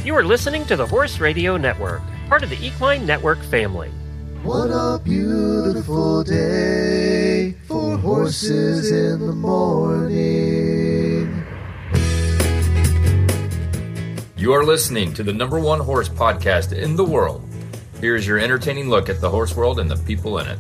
You are listening to the Horse Radio Network, part of the Equine Network family. What a beautiful day for horses in the morning. You are listening to the #1 horse podcast in the world. Here is your entertaining look at the horse world and the people in it.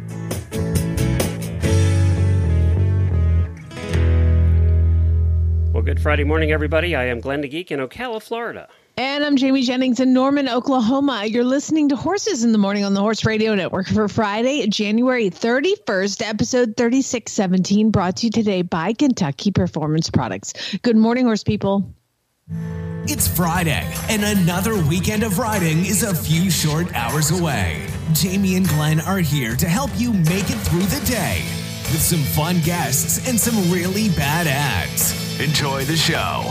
Well, good Friday morning, everybody. I am Glenn the Geek in Ocala, Florida. And I'm Jamie Jennings in Norman, Oklahoma. You're listening to Horses in the Morning on the Horse Radio Network for Friday, January 31st, episode 3617, brought to you today by Kentucky Performance Products. Good morning, horse people. It's Friday, and another weekend of riding is a few short hours away. Jamie and Glenn are here to help you make it through the day with some fun guests and some really bad ads. Enjoy the show.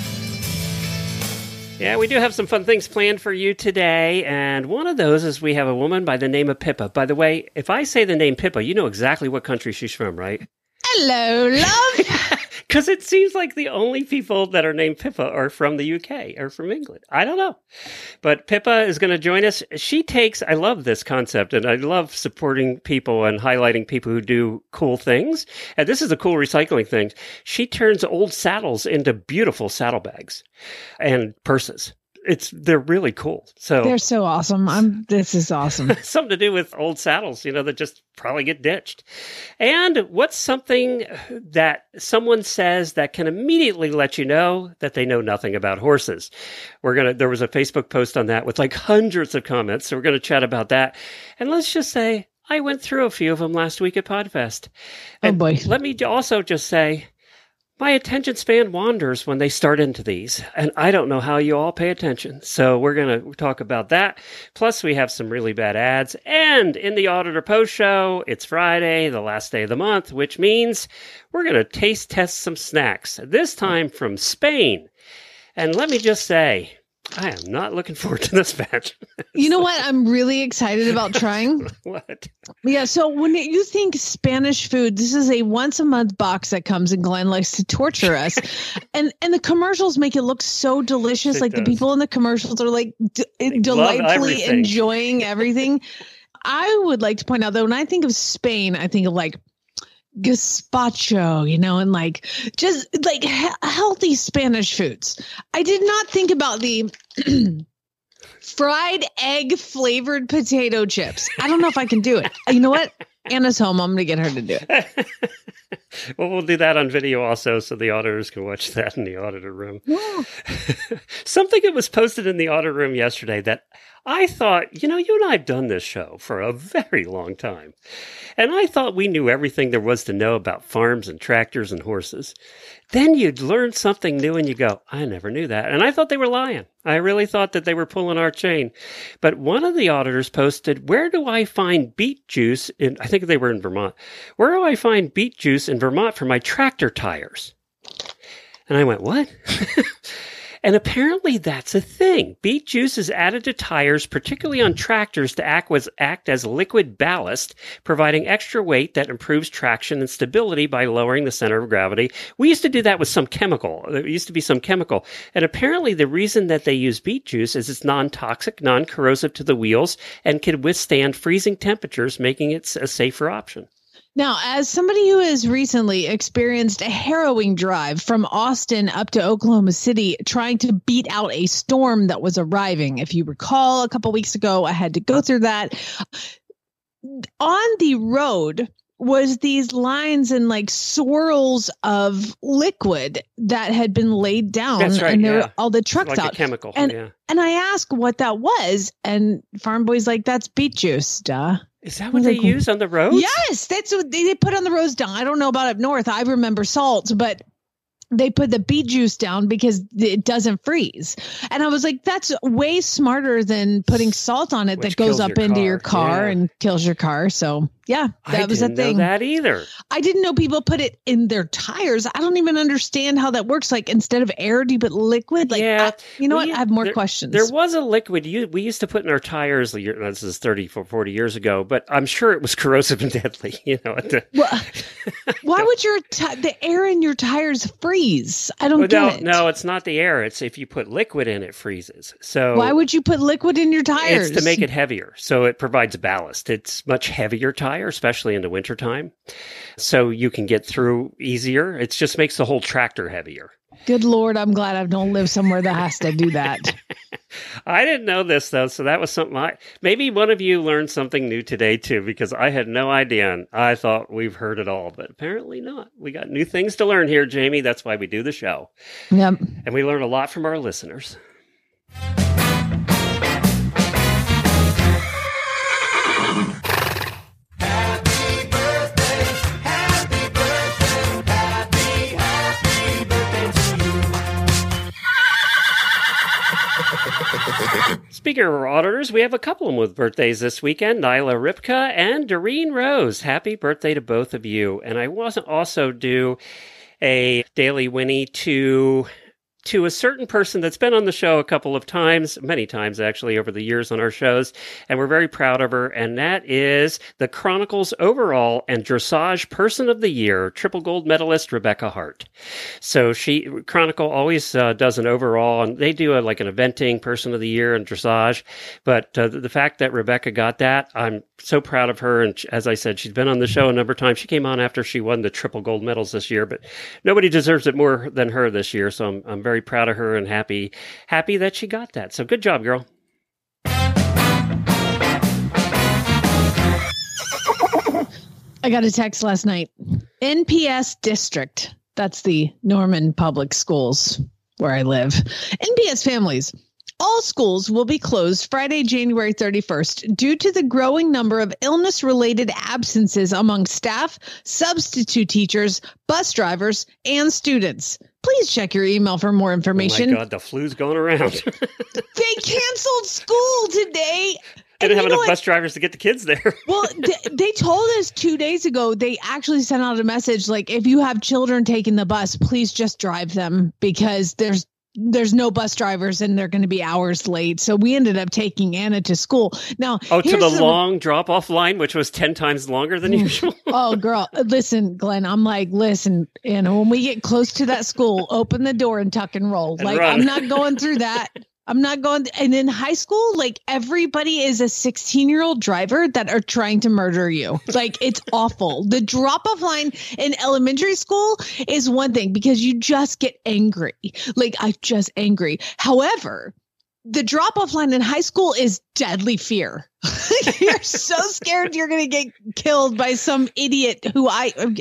Yeah, we do have some fun things planned for you today, and one of those is we have a woman by the name of Pippa. By the way, if I say the name Pippa, you know exactly what country she's from, right? Hello, love. Because it seems like the only people that are named Pippa are from the UK or from England. I don't know. But Pippa is going to join us. I love this concept, and I love supporting people and highlighting people who do cool things. And this is a cool recycling thing. She turns old saddles into beautiful saddlebags and purses. They're really cool. So they're so awesome. This is awesome. Something to do with old saddles, that just probably get ditched. And what's something that someone says that can immediately let you know that they know nothing about horses? There was a Facebook post on that with like hundreds of comments. So we're going to chat about that. And let's just say I went through a few of them last week at PodFest. And oh boy. Let me also just say, my attention span wanders when they start into these, and I don't know how you all pay attention. So we're going to talk about that. Plus, we have some really bad ads. And in the Auditor Post Show, it's Friday, the last day of the month, which means we're going to taste test some snacks, this time from Spain. And let me just say, I am not looking forward to this batch. You know what? I'm really excited about trying. What? Yeah. So when you think Spanish food, this is a once a month box that comes, and Glenn likes to torture us. and the commercials make it look so delicious. The people in the commercials are like delightfully enjoying everything. I would like to point out that when I think of Spain, I think of like gazpacho, and just healthy Spanish foods. I did not think about the fried egg flavored potato chips. I don't know if I can do it. You know what? Anna's home. I'm going to get her to do it. Well, we'll do that on video also, so the auditors can watch that in the auditor room. Yeah. Something that was posted in the auditor room yesterday that I thought, you and I have done this show for a very long time. And I thought we knew everything there was to know about farms and tractors and horses. Then you'd learn something new and you go, I never knew that. And I thought they were lying. I really thought that they were pulling our chain. But one of the auditors posted, where do I find beet juice I think they were in Vermont. Where do I find beet juice in Vermont for my tractor tires? And I went, what? And apparently that's a thing. Beet juice is added to tires, particularly on tractors, to act as liquid ballast, providing extra weight that improves traction and stability by lowering the center of gravity. We used to do that with some chemical. There used to be some chemical. And apparently the reason that they use beet juice is it's non-toxic, non-corrosive to the wheels, and can withstand freezing temperatures, making it a safer option. Now, as somebody who has recently experienced a harrowing drive from Austin up to Oklahoma City, trying to beat out a storm that was arriving, if you recall, a couple weeks ago, I had to go through that. On the road was these lines and swirls of liquid that had been laid down. That's right, and there were all the trucks like out. A chemical, and I asked what that was, and Farm Boy's like, that's beet juice, duh. Is that what they use on the roads? Yes, that's what they put on the roads down. I don't know about up north. I remember salt, but they put the beet juice down because it doesn't freeze. And I was like, that's way smarter than putting salt on it that goes up into your car and kills your car. So Yeah, that was a thing. I didn't know that either. I didn't know people put it in their tires. I don't even understand how that works. Like, instead of air, do you put liquid? Like, yeah. You know what? I have more questions. There was a liquid we used to put in our tires. This is 30, 40 years ago, but I'm sure it was corrosive and deadly. Why would the air in your tires freeze? I don't get it. No, it's not the air. It's if you put liquid in, it freezes. So why would you put liquid in your tires? It's to make it heavier, so it provides ballast. It's much heavier tire, especially in the wintertime, so you can get through easier. It just makes the whole tractor heavier. Good Lord, I'm glad I don't live somewhere that has to do that. I didn't know this, though, so that was something maybe one of you learned something new today, too, because I had no idea, and I thought we've heard it all, but apparently not. We got new things to learn here, Jamie. That's why we do the show. Yep. And we learn a lot from our listeners. Speaking of our auditors, we have a couple of them with birthdays this weekend, Nyla Ripka and Doreen Rose. Happy birthday to both of you. And I want to also do a Daily Winnie to a certain person that's been on the show a couple of times, many times actually over the years on our shows, and we're very proud of her, and that is the Chronicles Overall and Dressage Person of the Year, triple gold medalist Rebecca Hart. So Chronicle always does an overall, and they do an eventing Person of the Year and Dressage, but the fact that Rebecca got that, I'm so proud of her, and as I said, she's been on the show a number of times. She came on after she won the triple gold medals this year, but nobody deserves it more than her this year, so I'm very proud of her and happy that she got that. So good job, girl. I got a text last night. NPS District. That's the Norman Public Schools where I live. NPS families. All schools will be closed Friday, January 31st due to the growing number of illness-related absences among staff, substitute teachers, bus drivers, and students. Please check your email for more information. Oh my God, the flu's going around. They canceled school today. They didn't have enough bus drivers to get the kids there. Well, they told us 2 days ago, they actually sent out a message like, if you have children taking the bus, please just drive them because there's no bus drivers and they're going to be hours late. So we ended up taking Anna to school. Now, to the long drop-off line, which was 10 times longer than usual. Oh, girl. Listen, Glenn, I'm like, listen, when we get close to that school, open the door and tuck and roll. And run. I'm not going through that. I'm not going. And in high school, everybody is a 16-year-old driver that are trying to murder you. It's awful. The drop-off line in elementary school is one thing because you just get angry. I'm just angry. However, the drop-off line in high school is deadly fear. You're so scared you're going to get killed by some idiot who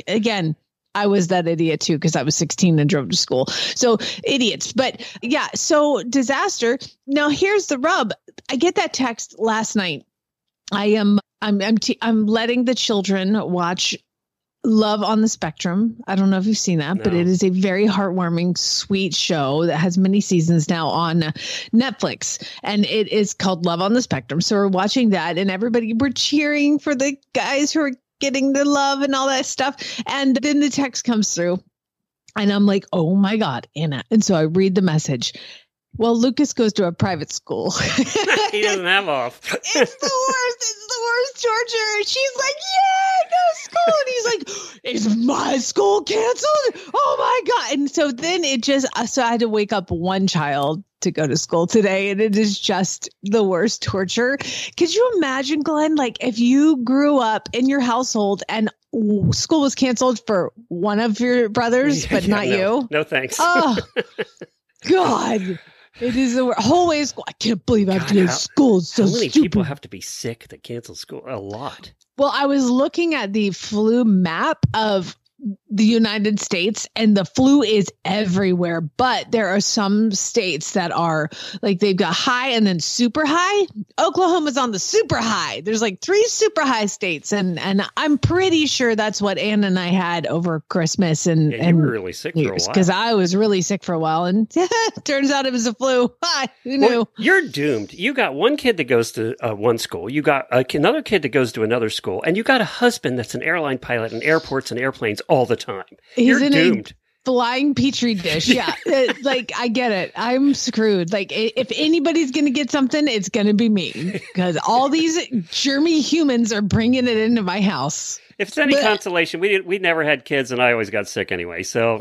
I was that idiot too, because I was 16 and drove to school. So idiots. But yeah, so disaster. Now here's the rub. I get that text last night. I'm letting the children watch Love on the Spectrum. I don't know if you've seen that, but it is a very heartwarming, sweet show that has many seasons now on Netflix, and it is called Love on the Spectrum. So we're watching that, and we're cheering for the guys who are getting the love and all that stuff. And then the text comes through and I'm like, oh my God, Anna. And so I read the message. Well, Lucas goes to a private school. He doesn't have off. It's the worst. It's the worst torture. She's like, yeah, go to school. And he's like, is my school canceled? Oh my God. And so then so I had to wake up one child to go to school today. And it is just the worst torture. Could you imagine, Glenn, if you grew up in your household and school was canceled for one of your brothers, but not you? No, thanks. Oh, God. It is the whole way of school. I can't believe I have to go to school. It's so how many stupid. people have to be sick that cancel school? A lot. Well, I was looking at the flu map of the United States, and the flu is everywhere. But there are some states that are like they've got high and then super high. Oklahoma's on the super high. There's like 3 super high states, and I'm pretty sure that's what Ann and I had over Christmas. And you were really sick for a while because I was really sick for a while, and turns out it was a flu. Who knew? Well, you're doomed. You got one kid that goes to one school. You got another kid that goes to another school, and you got a husband that's an airline pilot in airports and airplanes all the time. You're doomed. Flying petri dish. Yeah. Like, I get it. I'm screwed. Like, if anybody's going to get something, it's going to be me, because all these germy humans are bringing it into my house. If it's any consolation, we never had kids, and I always got sick anyway. So,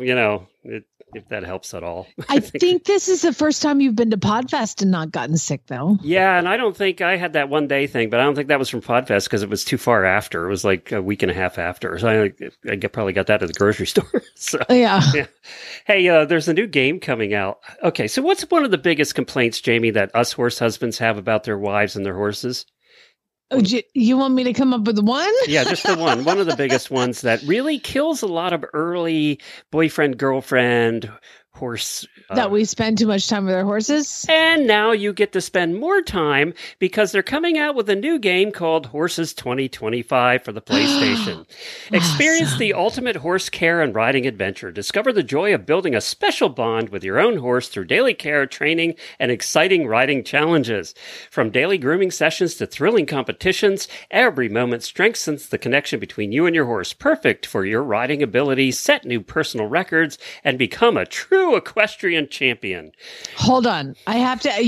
if that helps at all. I think this is the first time you've been to Podfest and not gotten sick, though. Yeah, and I don't think I had that one day thing, but I don't think that was from Podfest because it was too far after. It was like a week and a half after. So I probably got that at the grocery store. So yeah. Hey, there's a new game coming out. Okay, so what's one of the biggest complaints, Jamie, that us horse husbands have about their wives and their horses? Oh, you want me to come up with one? Yeah, just the one. One of the biggest ones that really kills a lot of early boyfriend, girlfriend, horse. That we spend too much time with our horses. And now you get to spend more time because they're coming out with a new game called Horses 2025 for the PlayStation. Experience the ultimate horse care and riding adventure. Discover the joy of building a special bond with your own horse through daily care, training, and exciting riding challenges. From daily grooming sessions to thrilling competitions, every moment strengthens the connection between you and your horse. Perfect for your riding abilities, set new personal records, and become a true equestrian champion. Hold on. I have to, Anna,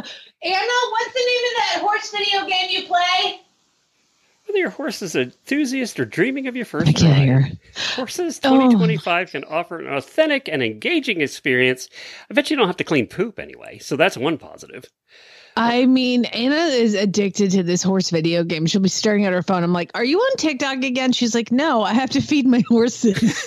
what's the name of that horse video game you play? Whether your horse is an enthusiast or dreaming of your first ride, Horses 2025 can offer an authentic and engaging experience. I bet you don't have to clean poop anyway, so that's one positive. I mean, Anna is addicted to this horse video game. She'll be staring at her phone. I'm like, are you on TikTok again? She's like, no, I have to feed my horses.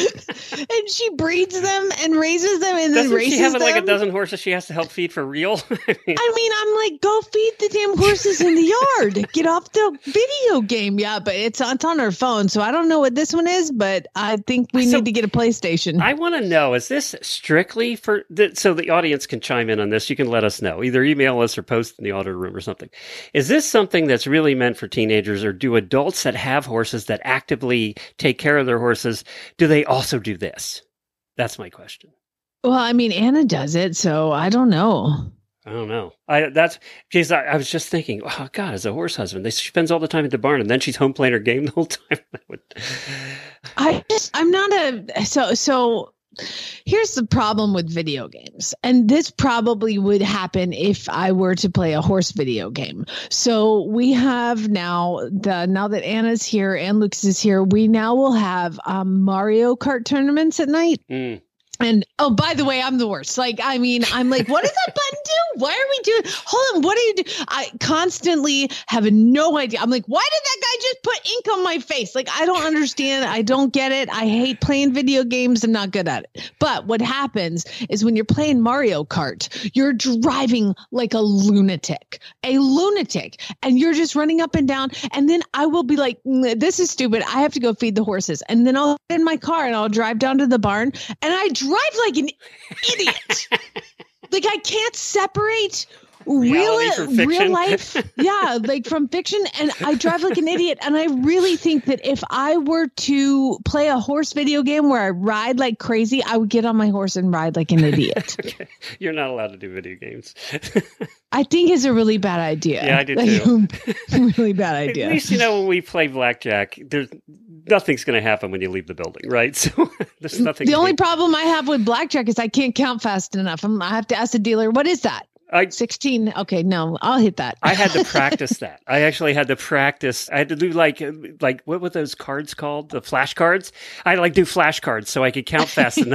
And she breeds them and raises them and then races them. Doesn't she have like a dozen horses she has to help feed for real? I mean, I'm like, go feed the damn horses in the yard. Get off the video game. Yeah, but it's on her phone. So I don't know what this one is, but I think we need to get a PlayStation. I want to know, is this strictly for, so the audience can chime in on this. You can let us know. Either email us or post in the auto room or something. Is this something that's really meant for teenagers, or do adults that have horses that actively take care of their horses, do they also do this? That's my question. Well, I mean, Anna does it, so I don't know. I don't know. I was just thinking, oh God, as a horse husband, she spends all the time at the barn, and then she's home playing her game the whole time. I'm not so. Here's the problem with video games, and this probably would happen if I were to play a horse video game. So we have now that Anna's here and Lucas is here, we now will have Mario Kart tournaments at night. And, oh, by the way, I'm the worst. Like, I mean, I'm like, what does that button do? Why are we doing? Hold on. What do you do? I constantly have no idea. I'm like, why did that guy just put ink on my face? Like, I don't understand. I don't get it. I hate playing video games. I'm not good at it. But what happens is when you're playing Mario Kart, you're driving like a lunatic, and you're just running up and down. And then I will be like, this is stupid. I have to go feed the horses. And then I'll get in my car and I'll drive down to the barn, and I drive like an idiot. Like, I can't separate real life, like from fiction, and I drive like an idiot. And I really think that if I were to play a horse video game where I ride like crazy, I would get on my horse and ride like an idiot. Okay. You're not allowed to do video games. I think it's a really bad idea. Yeah, I do too. Really bad idea. At least, when we play blackjack, nothing's going to happen when you leave the building, right? So there's nothing. The only problem I have with blackjack is I can't count fast enough. I have to ask the dealer, what is that? 16. Okay, no, I'll hit that. I had to practice that. I actually had to practice. I had to do like what were those cards called? The flashcards? I had to do flashcards so I could count fast enough.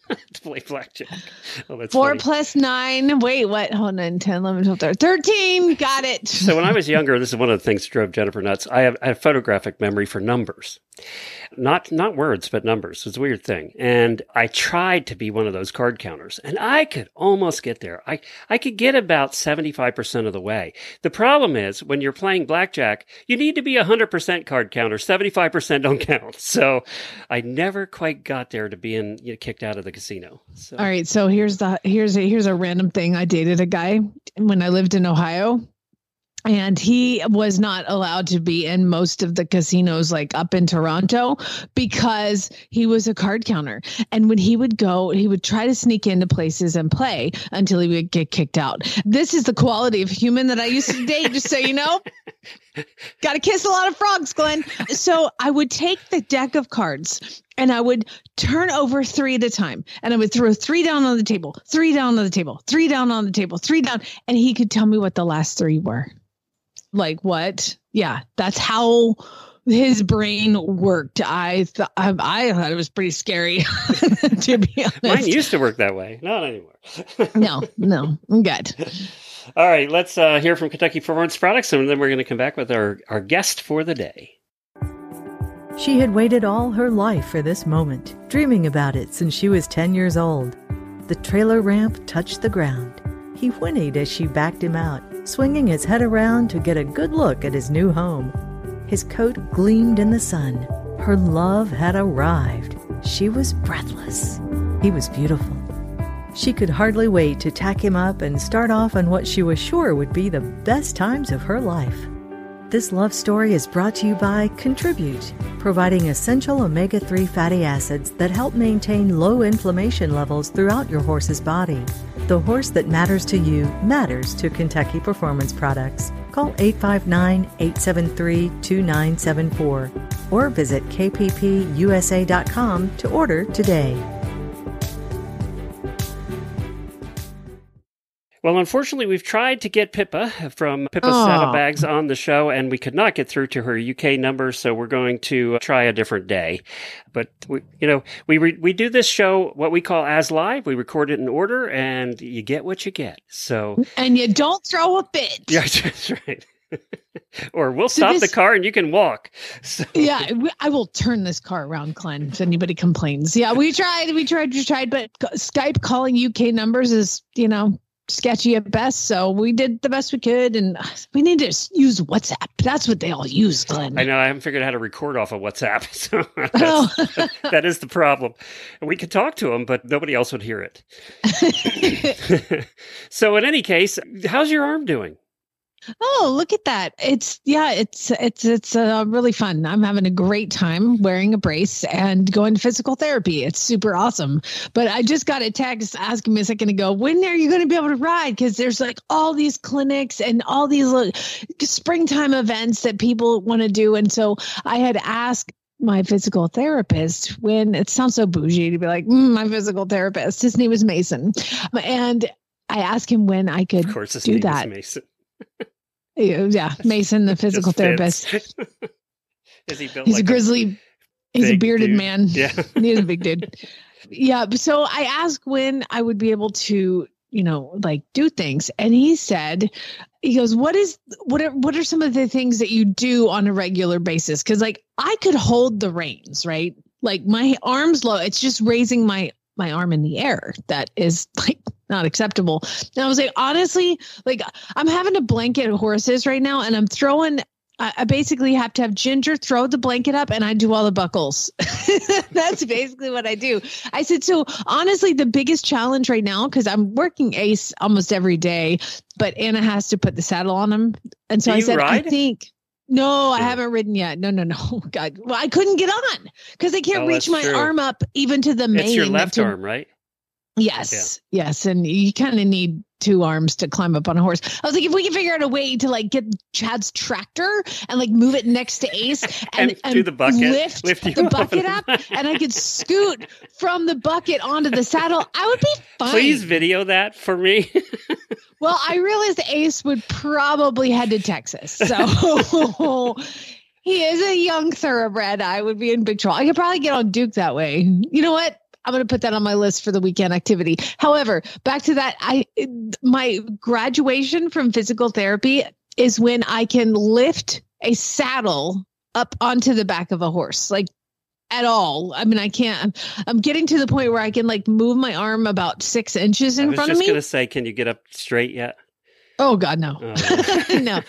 to play blackjack. Oh, that's 4 funny. plus 9. Wait, what? Hold on. 10, 11, 12, 13. 13. Got it. So when I was younger, this is one of the things that drove Jennifer nuts. I have photographic memory for numbers. Not words, but numbers. It's a weird thing. And I tried to be one of those card counters, and I could almost get there. I could get about 75% of the way. The problem is, when you're playing blackjack, you need to be 100% card counter. 75% don't count. So I never quite got there to being kicked out of the casino. So. All right. So here's a random thing. I dated a guy when I lived in Ohio. And he was not allowed to be in most of the casinos, like up in Toronto, because he was a card counter. And when he would go, he would try to sneak into places and play until he would get kicked out. This is the quality of human that I used to date, just so you know. Got to kiss a lot of frogs, Glenn. So I would take the deck of cards and I would turn over 3 at a time. And I would throw 3 down on the table, 3 down on the table, 3 down on the table, 3 down. And he could tell me what the last 3 were. Like what? Yeah, that's how his brain worked. I thought it was pretty scary, to be honest. Mine used to work that way. Not anymore. No, I'm good. All right, let's hear from Kentucky Performance Products, and then we're going to come back with our guest for the day. She had waited all her life for this moment, dreaming about it since she was 10 years old. The trailer ramp touched the ground. He whinnied as she backed him out, swinging his head around to get a good look at his new home. His coat gleamed in the sun. Her love had arrived. She was breathless. He was beautiful. She could hardly wait to tack him up and start off on what she was sure would be the best times of her life. This love story is brought to you by Contribute, providing essential omega-3 fatty acids that help maintain low inflammation levels throughout your horse's body. The horse that matters to you matters to Kentucky Performance Products. Call 859-873-2974 or visit kppusa.com to order today. Well, unfortunately, we've tried to get Pippa from Pippa's Saddlebags on the show, and we could not get through to her UK number, so we're going to try a different day. But, we do this show, what we call as live. We record it in order, and you get what you get. So, and you don't throw a fit. Yeah, that's right. Or we'll stop the car and you can walk. So. Yeah, I will turn this car around, Glenn, if anybody complains. Yeah, we tried, but Skype calling UK numbers is, sketchy at best. So we did the best we could, and we need to use WhatsApp. That's what they all use, Glenn. I know. I haven't figured out how to record off of WhatsApp. So that is the problem. And we could talk to them, but nobody else would hear it. So in any case, how's your arm doing? Oh, look at that. It's really fun. I'm having a great time wearing a brace and going to physical therapy. It's super awesome. But I just got a text asking me a second ago, when are you going to be able to ride? Because there's like all these clinics and all these springtime events that people want to do. And so I had asked my physical therapist, when it sounds so bougie to be like, my physical therapist, his name is Mason. And I asked him when I could do that. Mason. Yeah, Mason, the physical therapist. Is he built he's like a grizzly. He's a bearded dude? man. Yeah, he's a big dude. Yeah. So I asked when I would be able to, do things, and he goes, "What are some of the things that you do on a regular basis? Because I could hold the reins, right? Like my arms low. It's just raising my arm in the air that is not acceptable." And I was like, honestly, I'm having to blanket horses right now, and I'm throwing, I basically have to have Ginger throw the blanket up and I do all the buckles. That's basically what I do. I said, so honestly, the biggest challenge right now, because I'm working Ace almost every day, but Anna has to put the saddle on him. And so I said, ride? I think, no, I haven't ridden yet. No. God. Well, I couldn't get on because I can't reach my arm up even to the mane. It's your left arm, right? Yes. Yeah. Yes. And you kind of need 2 arms to climb up on a horse. I was like, if we can figure out a way to get Chad's tractor and move it next to Ace and do the bucket, lift the bucket up and I could scoot from the bucket onto the saddle, I would be fine. Please video that for me. Well, I realized Ace would probably head to Texas. So he is a young thoroughbred. I would be in big trouble. I could probably get on Duke that way. You know what? I'm going to put that on my list for the weekend activity. However, back to that, my graduation from physical therapy is when I can lift a saddle up onto the back of a horse, like at all. I mean, I can't. I'm getting to the point where I can like move my arm about 6 inches in front of me. I was just going to say, can you get up straight yet? Oh God, no, no.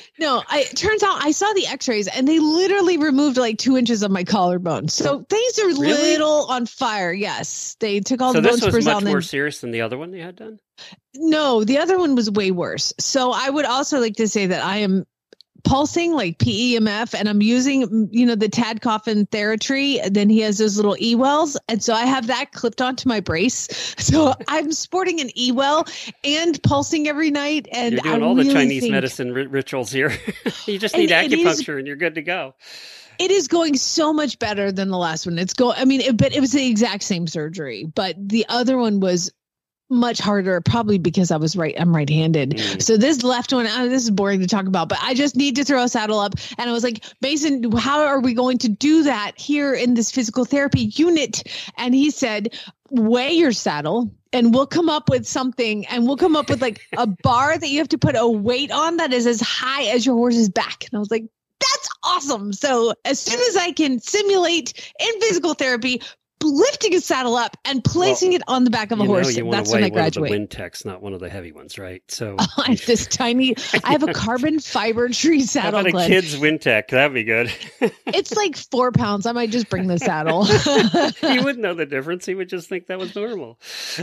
It turns out I saw the x-rays and they literally removed like 2 inches of my collarbone. So things are little on fire. Yes. They took all the bone spurs out. So this was much more serious than the other one you had done? No, the other one was way worse. So I would also like to say that I am pulsing like PEMF, and I'm using, the Tad Coffin Theratree. Then he has those little E-wells. And so I have that clipped onto my brace. So I'm sporting an E-well and pulsing every night. And you're doing all the Chinese medicine rituals here. You just need acupuncture and you're good to go. It is going so much better than the last one. But it was the exact same surgery, but the other one was much harder, probably because I'm right-handed. So this left one, this is boring to talk about, but I just need to throw a saddle up. And I was like, Mason, how are we going to do that here in this physical therapy unit? And he said, weigh your saddle and we'll come up with something, and we'll come up with like a bar that you have to put a weight on that is as high as your horse's back. And I was like, that's awesome. So as soon as I can simulate in physical therapy, lifting a saddle up and placing it on the back of a horse. That's when I graduate. One of the Wintex, not one of the heavy ones, right? So I have this tiny. I have a carbon fiber tree saddle. How about a kid's Wintex? That'd be good. It's like 4 pounds. I might just bring the saddle. He wouldn't know the difference. He would just think that was normal.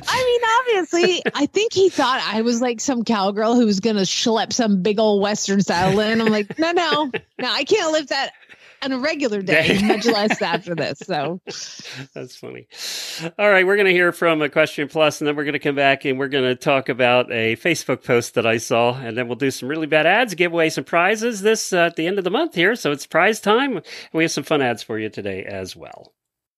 I mean, obviously, I think he thought I was like some cowgirl who was going to schlep some big old Western saddle in. I'm like, no, I can't lift that on a regular day, much less after this. So that's funny. All right, we're going to hear from Equestrian Plus, and then we're going to come back and we're going to talk about a Facebook post that I saw, and then we'll do some really bad ads, give away some prizes this at the end of the month here. So it's prize time, and we have some fun ads for you today as well.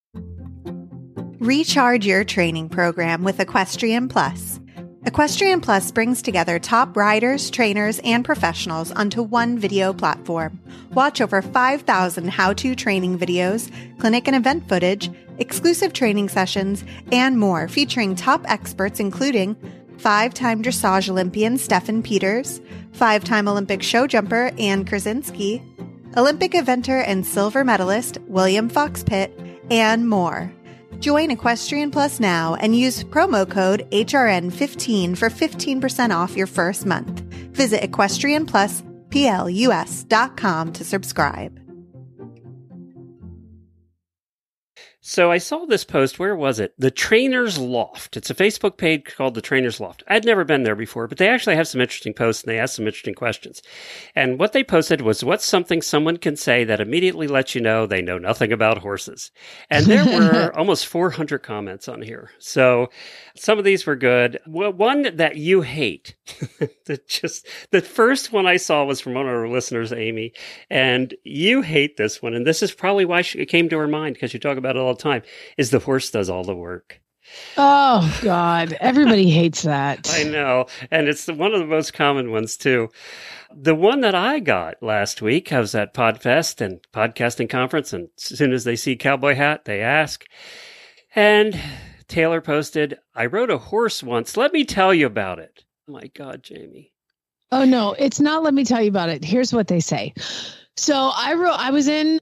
Recharge your training program with Equestrian Plus. Equestrian Plus brings together top riders, trainers, and professionals onto one video platform. Watch over 5,000 how-to training videos, clinic and event footage, exclusive training sessions, and more featuring top experts including 5-time dressage Olympian Stefan Peters, 5-time Olympic show jumper Ann Krasinski, Olympic eventer and silver medalist William Fox Pitt, and more. Join Equestrian Plus now and use promo code HRN15 for 15% off your first month. Visit EquestrianPlusPLUS.com to subscribe. So I saw this post. Where was it? The Trainer's Loft. It's a Facebook page called The Trainer's Loft. I'd never been there before, but they actually have some interesting posts and they ask some interesting questions. And what they posted was, what's something someone can say that immediately lets you know they know nothing about horses? And there were almost 400 comments on here. So some of these were good. Well, one that you hate. The first one I saw was from one of our listeners, Amy, and you hate this one. And this is probably why it came to her mind, because you talk about it all the time, is the horse does all the work. Oh, God. Everybody hates that. I know. And it's one of the most common ones, too. The one that I got last week, I was at PodFest and podcasting conference, and as soon as they see cowboy hat, they ask. And Taylor posted, I rode a horse once. Let me tell you about it. Oh, my God, Jamie. Oh, no, it's not. Let me tell you about it. Here's what they say. So I was in,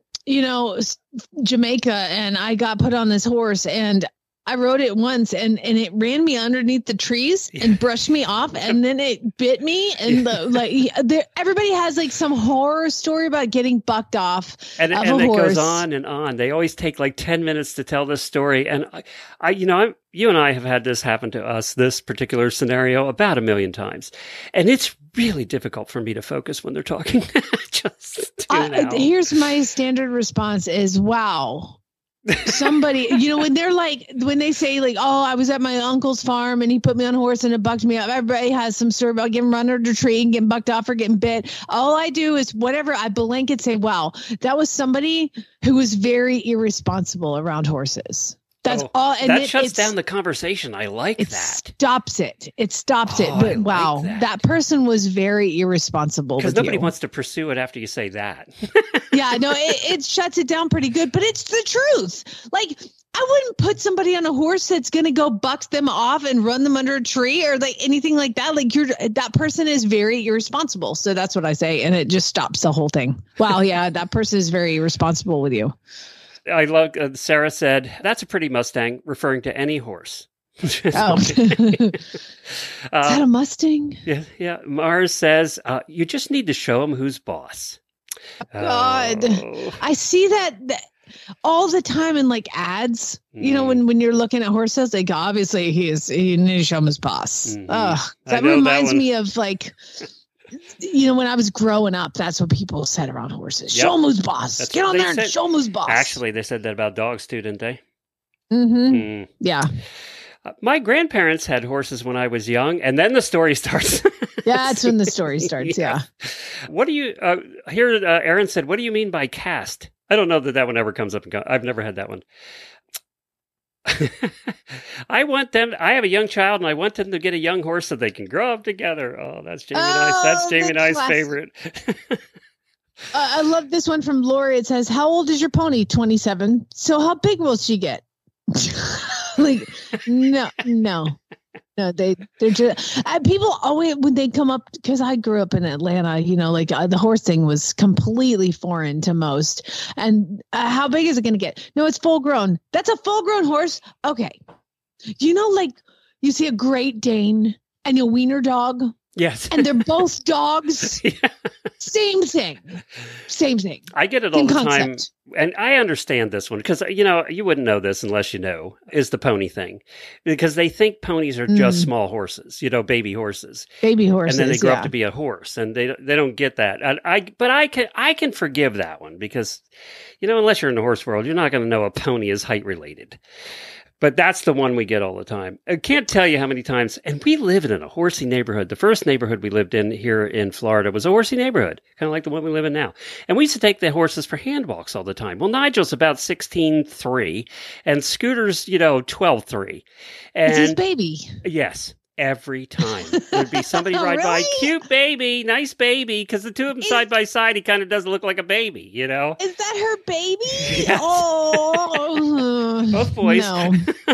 Jamaica, and I got put on this horse, and I rode it once, and it ran me underneath the trees and brushed me off, and then it bit me. And everybody has like some horror story about getting bucked off and of a horse. It goes on and on. They always take like 10 minutes to tell this story. And you and I have had this happen to us, this particular scenario, about 1 million times. And it's really difficult for me to focus when they're talking. Just here's my standard response is, wow. Somebody, when they say like, oh, I was at my uncle's farm and he put me on a horse and it bucked me up. Everybody has some story about getting run under a tree and getting bucked off or getting bit. All I do is whatever I blanket say, wow, that was somebody who was very irresponsible around horses. That's all. And that shuts down the conversation. I like that. Stops it. It stops it. But wow, that person was very irresponsible. Because nobody wants to pursue it after you say that. Yeah, no, it shuts it down pretty good. But it's the truth. Like, I wouldn't put somebody on a horse that's going to go buck them off and run them under a tree or like anything like that. Like that person is very irresponsible. So that's what I say. And it just stops the whole thing. Wow. Yeah. That person is very irresponsible with you. I love, Sarah said, that's a pretty Mustang, referring to any horse. Oh. Is that a Mustang? Yeah. Mars says, you just need to show him who's boss. God. Oh. I see that all the time in like ads, you know, when you're looking at horses, like obviously you need to show him his boss. That reminds me of like, you know, when I was growing up, that's what people said around horses. Yep. Show him who's boss. Get on there and show him who's boss. Actually, they said that about dogs too, didn't they? Mm-hmm. Yeah. My grandparents had horses when I was young, and then the story starts. Yeah, that's when the story starts. Yeah. What do you here? Aaron said, "What do you mean by cast?" I don't know that one ever comes up. I've never had that one. I have a young child, and I want them to get a young horse so they can grow up together. Oh, that's Jamie and I. That's Jamie and I's favorite. I love this one from Lori. It says, "How old is your pony?" 27. So how big will she get? Like, no, they're just people always when they come up, because I grew up in Atlanta, you know, like the horse thing was completely foreign to most. And how big is it going to get? No, it's full grown. That's a full grown horse. Okay. You know, like you see a Great Dane and a wiener dog. Yes. And they're both dogs. Yeah. Same thing. I get it all the time. And I understand this one because, you know, you wouldn't know this unless you know, is the pony thing. Because they think ponies are just small horses, you know, baby horses. And then they grow up to be a horse. And they don't get that. But I can forgive that one because, you know, unless you're in the horse world, you're not going to know a pony is height related. But that's the one we get all the time. I can't tell you how many times, and we live in a horsey neighborhood. The first neighborhood we lived in here in Florida was a horsey neighborhood, kind of like the one we live in now. And we used to take the horses for hand walks all the time. Well, Nigel's about 16.3, and Scooter's, you know, 12.3. And it's his baby. Yes. Every time there'd be somebody ride by, cute baby, nice baby, because the two of them side by side, he kind of doesn't look like a baby, you know? Is that her baby? Yes. Oh, both boys. No.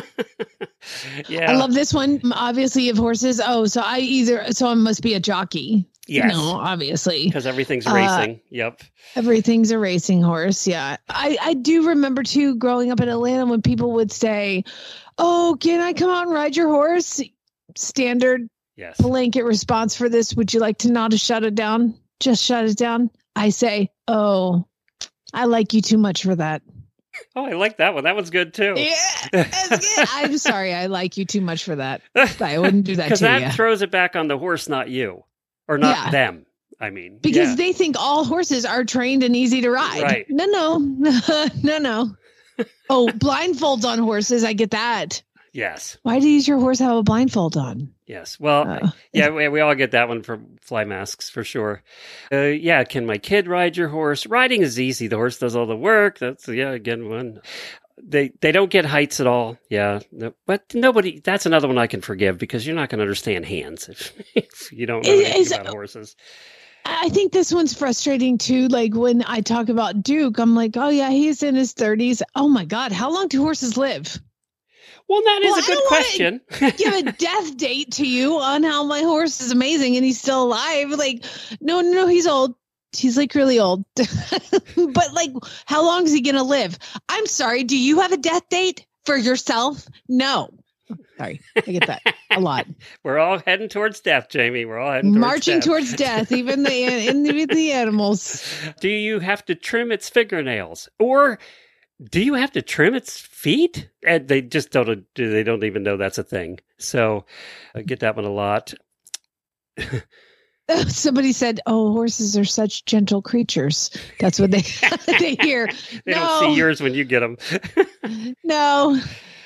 Yeah, I love this one. Obviously, of horses. Oh, so I must be a jockey. Yes, no, obviously, because everything's racing. Yep, everything's a racing horse. Yeah, I do remember too growing up in Atlanta when people would say, "Oh, can I come out and ride your horse?" Standard blanket response for this. Would you like to not to shut it down? Just shut it down. I say, oh, I like you too much for that. Oh, I like that one. That one's good too. Yeah, that's good. I'm sorry. I like you too much for that. I wouldn't do that to you. Because that throws it back on the horse, not you. Or not them. I mean. Because they think all horses are trained and easy to ride. Right. No. Oh, blindfolds on horses. I get that. Yes. Why does your horse have a blindfold on? Yes. Well, we all get that one from fly masks for sure. Can my kid ride your horse? Riding is easy. The horse does all the work. That's again one. They don't get heights at all. Yeah. But nobody, that's another one I can forgive because you're not going to understand hands if you don't know anything about horses. I think this one's frustrating too. Like when I talk about Duke, I'm like, oh yeah, he's in his 30s. Oh my God. How long do horses live? Well, that is a good question. Give a death date to you on how my horse is amazing and he's still alive. Like, no, he's old. He's like really old. But like, how long is he going to live? I'm sorry. Do you have a death date for yourself? No. Sorry. I get that a lot. We're all heading towards death, Jamie. We're all marching towards death, even the animals. Do you have to trim its fingernails? Or do you have to trim its feet? And they just don't even know that's a thing. So I get that one a lot. Somebody said, oh, horses are such gentle creatures. That's what they hear. They don't see yours when you get them. No.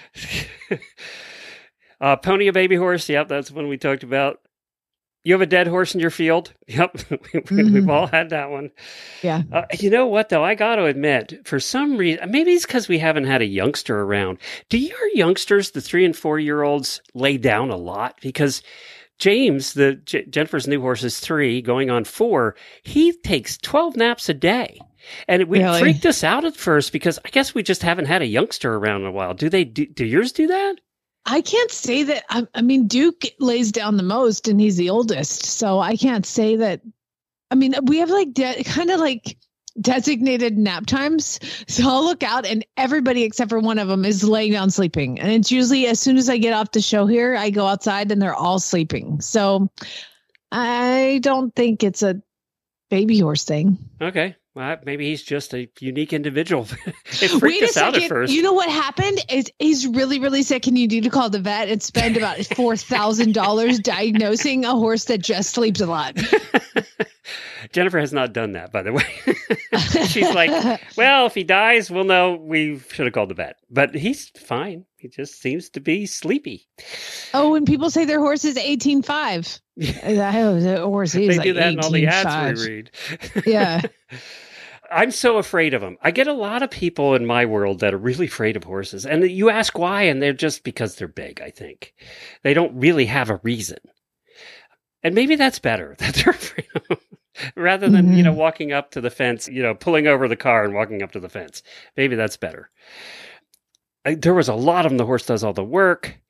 Pony a baby horse. Yep, that's one we talked about. You have a dead horse in your field? Yep, we've all had that one. Yeah. You know what, though? I got to admit, for some reason, maybe it's because we haven't had a youngster around. Do your youngsters, the 3 and 4-year-olds, lay down a lot? Because James, Jennifer's new horse is 3, going on 4. He takes 12 naps a day. And it Really? freaked us out at first because I guess we just haven't had a youngster around in a while. Do yours do that? I can't say that. I mean, Duke lays down the most and he's the oldest. So I can't say that. I mean, we have like kind of like designated nap times. So I'll look out and everybody except for one of them is laying down sleeping. And it's usually as soon as I get off the show here, I go outside and they're all sleeping. So I don't think it's a baby horse thing. Okay. Well, maybe he's just a unique individual. It freaked Wait a us out at second. first. You know what happened? Is he's really, really sick and you need to call the vet and spend about $4,000 diagnosing a horse that just sleeps a lot. Jennifer has not done that, by the way. She's like, well, if he dies, we'll know we should have called the vet. But he's fine. He just seems to be sleepy. Oh, when people say their horse is 18.5. The horse is They like do that in all the 18.5. ads we read. Yeah. I'm so afraid of them. I get a lot of people in my world that are really afraid of horses. And you ask why, and they're just because they're big, I think. They don't really have a reason. And maybe that's better, that they're afraid of them. Rather than, walking up to the fence, pulling over the car and walking up to the fence. Maybe that's better. There was a lot of them. The horse does all the work.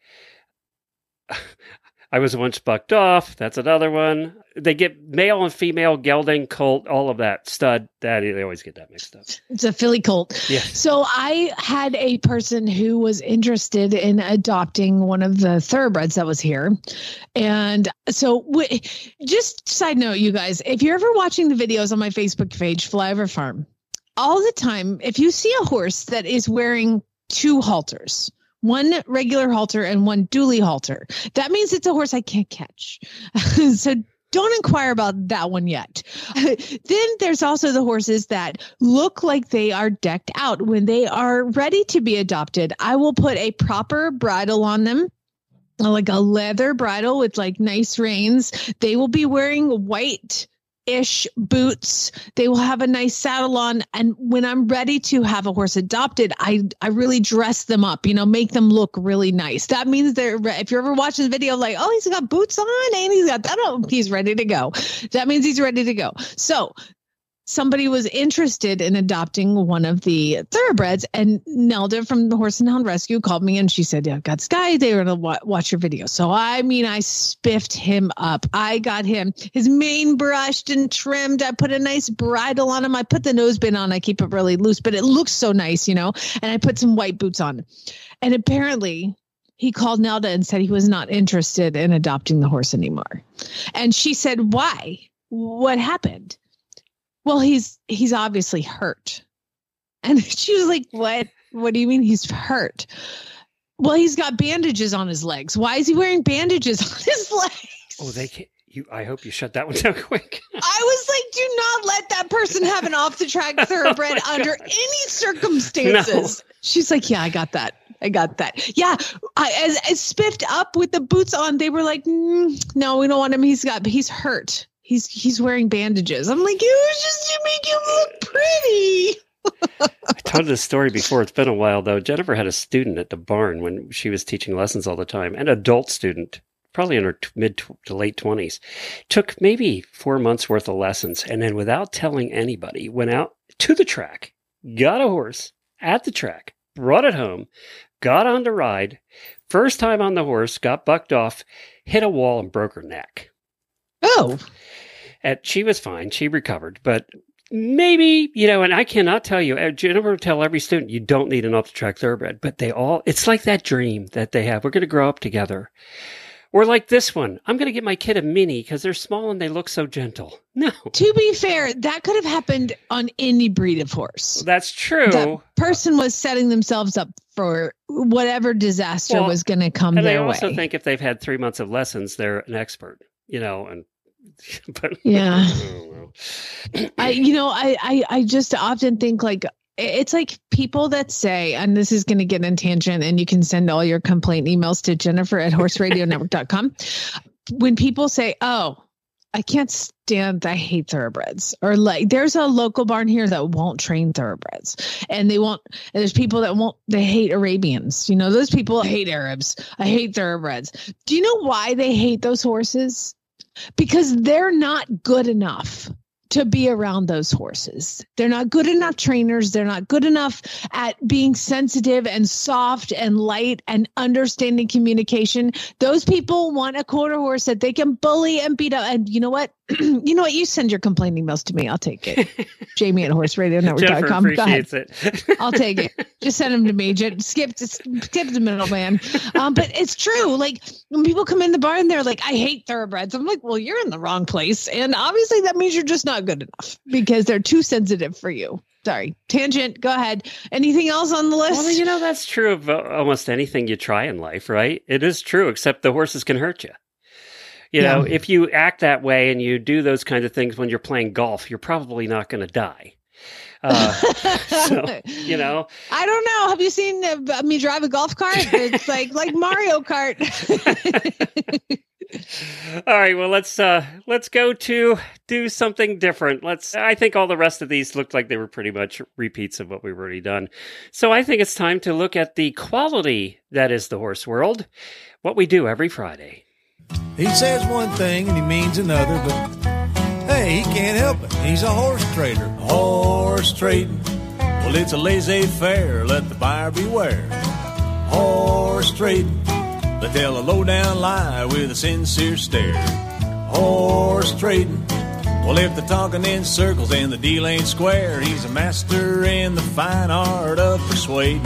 I was once bucked off. That's another one. They get male and female, gelding, colt, all of that, stud, daddy. They always get that mixed up. It's a filly colt. Yeah. So I had a person who was interested in adopting one of the thoroughbreds that was here. And so just side note, you guys, if you're ever watching the videos on my Facebook page, Flyover Farm, all the time, if you see a horse that is wearing two halters, one regular halter and one dually halter, that means it's a horse I can't catch. So don't inquire about that one yet. Then there's also the horses that look like they are decked out. When they are ready to be adopted, I will put a proper bridle on them, like a leather bridle with like nice reins. They will be wearing white-ish boots. They will have a nice saddle on. And when I'm ready to have a horse adopted, I really dress them up, make them look really nice. That means if you're ever watching the video, like, oh, he's got boots on and he's got that. Oh, he's ready to go. That means he's ready to go. So somebody was interested in adopting one of the thoroughbreds, and Nelda from the Horse and Hound Rescue called me and she said, yeah, got Sky. They were going to watch your video. So, I spiffed him up. I got him his mane brushed and trimmed. I put a nice bridle on him. I put the noseband on. I keep it really loose, but it looks so nice, and I put some white boots on. And apparently he called Nelda and said he was not interested in adopting the horse anymore. And she said, why? What happened? Well, he's obviously hurt. And she was like, what? What do you mean he's hurt? Well, he's got bandages on his legs. Why is he wearing bandages on his legs? Oh, they can't. I hope you shut that one down quick. I was like, do not let that person have an off-the-track thoroughbred under any circumstances. No. She's like, yeah, I got that. Yeah, as spiffed up with the boots on, they were like, no, we don't want him. He's hurt. He's wearing bandages. I'm like, it was just to make you look pretty. I told this story before. It's been a while, though. Jennifer had a student at the barn when she was teaching lessons all the time, an adult student, probably in her mid to late 20s. Took maybe 4 months worth of lessons, and then without telling anybody, went out to the track, got a horse at the track, brought it home, got on the ride, first time on the horse, got bucked off, hit a wall, and broke her neck. Oh. And she was fine. She recovered. But maybe, and I cannot tell you, Jennifer would tell every student, you don't need an off-the-track thoroughbred. But it's like that dream that they have. We're going to grow up together. Or like this one, I'm going to get my kid a mini because they're small and they look so gentle. No. To be fair, that could have happened on any breed of horse. Well, that's true. That person was setting themselves up for whatever disaster was going to come their way. And I also think if they've had 3 months of lessons, they're an expert, but yeah. I just often think like, it's like people that say, and this is going to get in tangent and you can send all your complaint emails to Jennifer@horseradionetwork.com. When people say, oh, I can't stand, I hate thoroughbreds, or like there's a local barn here that won't train thoroughbreds and there's people that they hate Arabians. Those people hate Arabs. I hate thoroughbreds. Do you know why they hate those horses? Because they're not good enough to be around those horses. They're not good enough trainers. They're not good enough at being sensitive and soft and light and understanding communication. Those people want a quarter horse that they can bully and beat up. And you know what? You know what? You send your complaining mails to me. I'll take it. Jamie at horseradionetwork.com. Go ahead. It. I'll take it. Just send them to me. Just skip the middleman. But it's true. Like when people come in the bar and they're like, I hate thoroughbreds. I'm like, well, you're in the wrong place. And obviously that means you're just not good enough because they're too sensitive for you. Sorry. Tangent. Go ahead. Anything else on the list? Well, you know, that's true of almost anything you try in life, right? It is true, except the horses can hurt you. You know, if you act that way and you do those kinds of things when you're playing golf, you're probably not going to die. So, you know, I don't know. Have you seen me drive a golf cart? It's like Mario Kart. All right. Well, let's go to do something different. I think all the rest of these looked like they were pretty much repeats of what we've already done. So I think it's time to look at the quality that is the horse world, what we do every Friday. He says one thing and he means another, but hey, he can't help it. He's a horse trader. Horse trading. Well, it's a laissez-faire. Let the buyer beware. Horse trading. They tell a low-down lie with a sincere stare. Horse trading. Well, if they're talking in circles and the deal ain't square, he's a master in the fine art of persuading.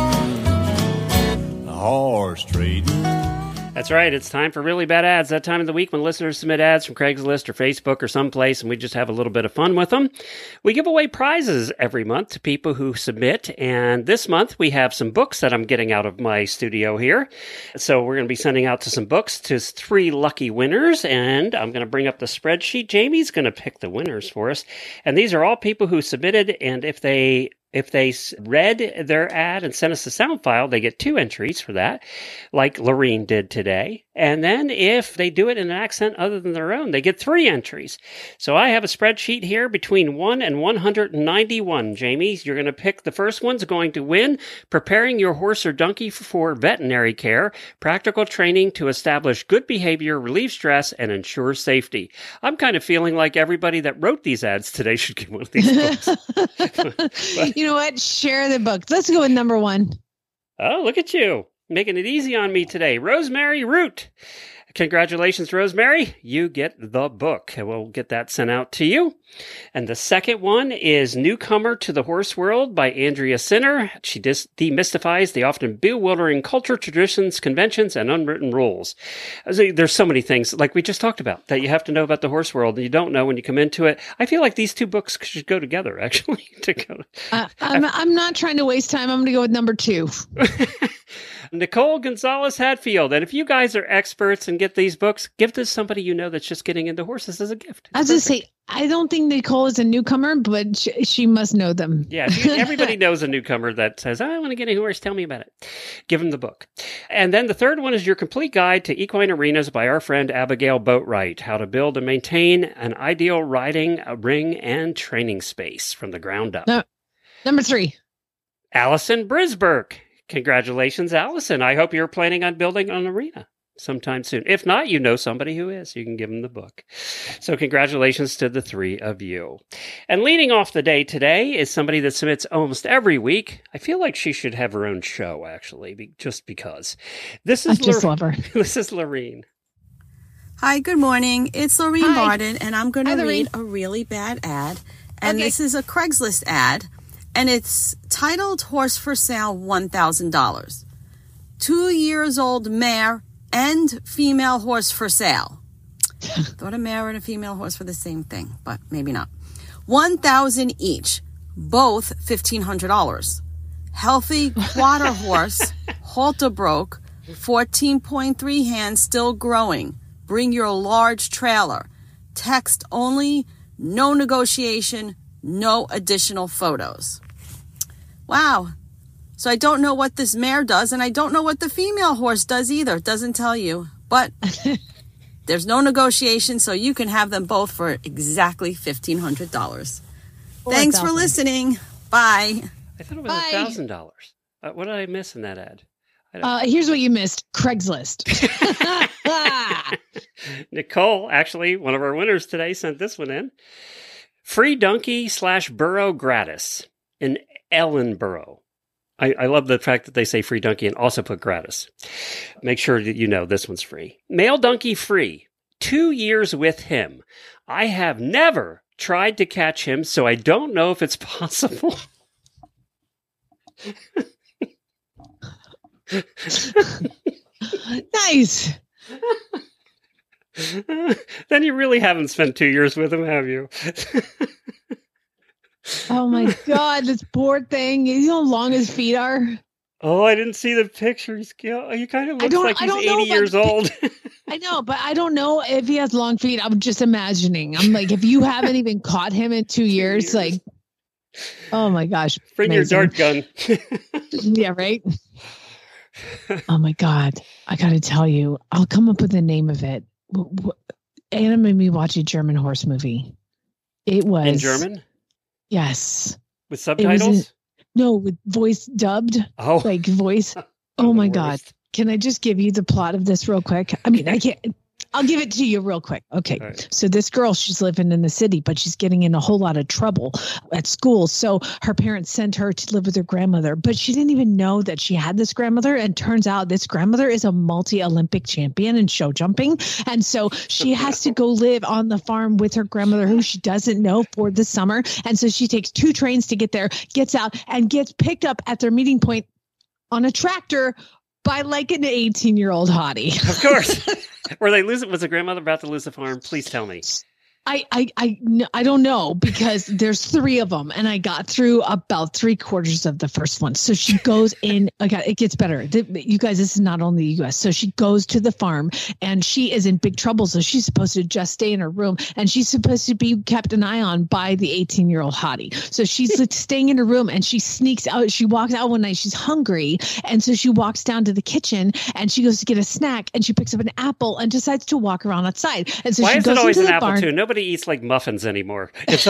Horse trading. That's right. It's time for Really Bad Ads, that time of the week when listeners submit ads from Craigslist or Facebook or someplace, and we just have a little bit of fun with them. We give away prizes every month to people who submit, and this month we have some books that I'm getting out of my studio here. So we're going to be sending out to some books to 3 lucky winners, and I'm going to bring up the spreadsheet. Jamie's going to pick the winners for us, and these are all people who submitted, and if they read their ad and sent us a sound file, they get 2 entries for that, like Lorene did today. And then if they do it in an accent other than their own, they get 3 entries. So I have a spreadsheet here between 1 and 191, Jamie. You're going to pick the first one's going to win, preparing your horse or donkey for veterinary care, practical training to establish good behavior, relieve stress, and ensure safety. I'm kind of feeling like everybody that wrote these ads today should get one of these books. You know what? Share the books. Let's go with number 1. Oh, look at you. Making it easy on me today. Rosemary Root. Congratulations, Rosemary. You get the book. We'll get that sent out to you. And the second one is Newcomer to the Horse World by Andrea Sinner. She demystifies the often bewildering culture, traditions, conventions, and unwritten rules. There's so many things, like we just talked about, that you have to know about the horse world and you don't know when you come into it. I feel like these 2 books should go together, actually. I'm not trying to waste time. I'm going to go with number 2. Nicole Gonzalez Hatfield. And if you guys are experts and get these books, give this to somebody you know that's just getting into horses as a gift. I was just say, I don't think Nicole is a newcomer, but she must know them. Yeah, everybody knows a newcomer that says, I want to get a horse, tell me about it. Give them the book. And then the third one is Your Complete Guide to Equine Arenas by our friend Abigail Boatwright, How to Build and Maintain an Ideal Riding, Ring, and Training Space from the Ground Up. No, number 3. Allison Brisberg. Congratulations, Allison. I hope you're planning on building an arena sometime soon. If not, you know somebody who is. You can give them the book. So congratulations to the 3 of you. And leading off the day today is somebody that submits almost every week. I feel like she should have her own show, actually, just because. This is love her. This is Lorene. Hi, good morning. It's Lorene Barden, and I'm going to read a really bad ad. And This is a Craigslist ad. And it's titled Horse for Sale $1,000. 2 years old mare and female horse for sale. Thought a mare and a female horse were the same thing, but maybe not. $1,000 each, both $1,500. Healthy quarter horse, halter broke, 14.3 hands, still growing. Bring your large trailer. Text only, no negotiation, no additional photos. Wow. So I don't know what this mare does, and I don't know what the female horse does either. It doesn't tell you. But there's no negotiation, so you can have them both for exactly $1,500. Thanks for listening. Bye. I thought it was $1,000. What did I miss in that ad? Here's what you missed. Craigslist. Nicole, actually, one of our winners today, sent this one in. Free donkey / burro gratis in Ellenboro. I love the fact that they say free donkey and also put gratis. Make sure that you know this one's free. Male donkey free. 2 years with him. I have never tried to catch him, so I don't know if it's possible. Nice. Then you really haven't spent 2 years with him, have you? Oh my God, this poor thing. You know how long his feet are? Oh, I didn't see the picture. He kind of looks like he's 80 years old. I know, but I don't know if he has long feet. I'm just imagining. I'm like, if you haven't even caught him in 2 years, like, oh my gosh. Bring amazing. your dart gun. Yeah, right? Oh my God. I got to tell you, I'll come up with the name of it. Anna made me watch a German horse movie. It was. In German? Yes. With subtitles? No, with voice dubbed. Oh. Like voice. Oh my God. Can I just give you the plot of this real quick? I mean, I can't. I'll give it to you real quick. Okay. Right. So this girl, she's living in the city, but she's getting in a whole lot of trouble at school. So her parents sent her to live with her grandmother, but she didn't even know that she had this grandmother. And turns out this grandmother is a multi-Olympic champion in show jumping. And so she has to go live on the farm with her grandmother, who she doesn't know, for the summer. And so she takes 2 trains to get there, gets out, and gets picked up at their meeting point on a tractor by like an 18-year-old hottie. Of course. Were they losing? Was the grandmother about to lose the farm? Please tell me. I don't know, because there's 3 of them, and I got through about 3/4 of the first one. So she goes in. Okay, it gets better. You guys, this is not only the U.S. So she goes to the farm, and she is in big trouble. So she's supposed to just stay in her room, and she's supposed to be kept an eye on by the 18-year-old hottie. So she's like staying in her room, and she sneaks out. She walks out one night. She's hungry, and so she walks down to the kitchen, and she goes to get a snack, and she picks up an apple and decides to walk around outside. And so why she is goes it always into an the apple barn. too? Nobody eats like muffins anymore.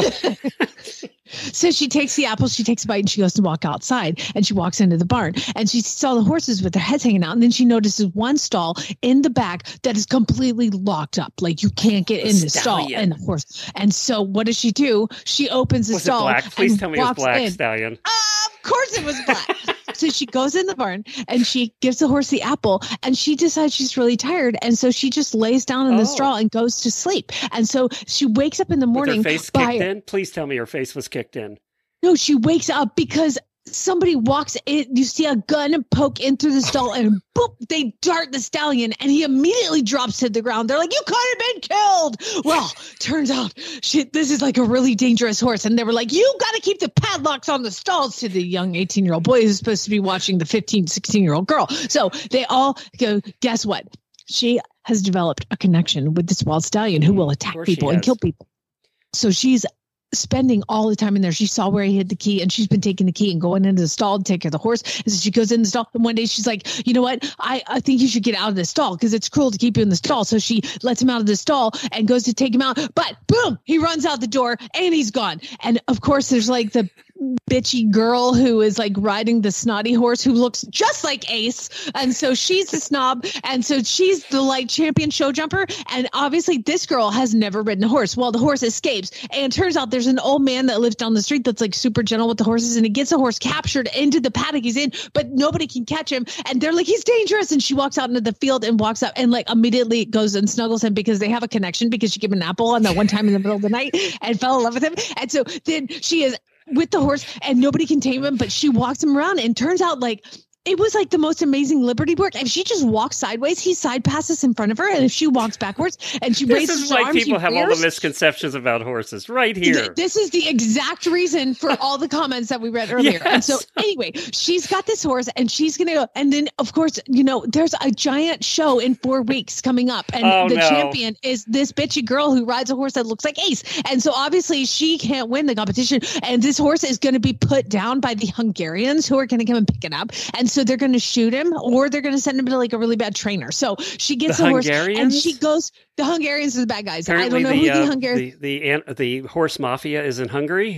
So she takes the apple, she takes a bite, and she goes to walk outside, and she walks into the barn, and she saw the horses with their heads hanging out. And then she notices one stall in the back that is completely locked up. Like, you can't get in the stall and the horse. And so what does she do? She opens the stall. Was it black? Please tell me it was black, in. Stallion. Of course it was black. So she goes in the barn, and she gives the horse the apple, and she decides she's really tired. And so she just lays down in the straw and goes to sleep. And so she wakes up in the morning. With her face kicked in? Please tell me her face was kicked in. No, she wakes up because somebody walks in. You see a gun poke in through the stall, and boop, they dart the stallion, and he immediately drops to the ground. They're like, "You could have been killed." Well, turns out, this is like a really dangerous horse. And they were like, "You got to keep the padlocks on the stalls," to the young 18-year-old boy who's supposed to be watching the 15, 16-year-old girl. So they all go, guess what? She has developed a connection with this wild stallion who will attack people and kill people. So she's spending all the time in there. She saw where he hid the key, and she's been taking the key and going into the stall to take care of the horse. And so she goes in the stall, and one day she's like, "You know what? I think you should get out of the stall, because it's cruel to keep you in the stall." So she lets him out of the stall and goes to take him out. But boom, he runs out the door and he's gone. And of course, there's like the bitchy girl who is like riding the snotty horse who looks just like Ace. And so she's the snob. And so she's the like champion show jumper. And obviously this girl has never ridden a horse. Well, the horse escapes, and it turns out there's an old man that lives down the street that's like super gentle with the horses, and he gets a horse captured into the paddock he's in, but nobody can catch him. And they're like, "He's dangerous." And she walks out into the field and walks up and like immediately goes and snuggles him, because they have a connection, because she gave him an apple on that one time in the middle of the night and fell in love with him. And so then she is with the horse, and nobody can tame him, but she walks him around, and turns out like it was like the most amazing Liberty work. If she just walks sideways, he side passes in front of her, and if she walks backwards and she raises her arms, this is why people have all the misconceptions about horses right here. This is the exact reason for all the comments that we read earlier. Yes. And so anyway, she's got this horse, and she's going to go. And then, of course, there's a giant show in 4 weeks coming up. And champion is this bitchy girl who rides a horse that looks like Ace. And so obviously she can't win the competition. And this horse is going to be put down by the Hungarians, who are going to come and pick it up. And so they're going to shoot him, or they're going to send him to like a really bad trainer. So she gets the horse, and she goes. The Hungarians are the bad guys. Apparently I don't know who the Hungarians. The horse mafia is in Hungary.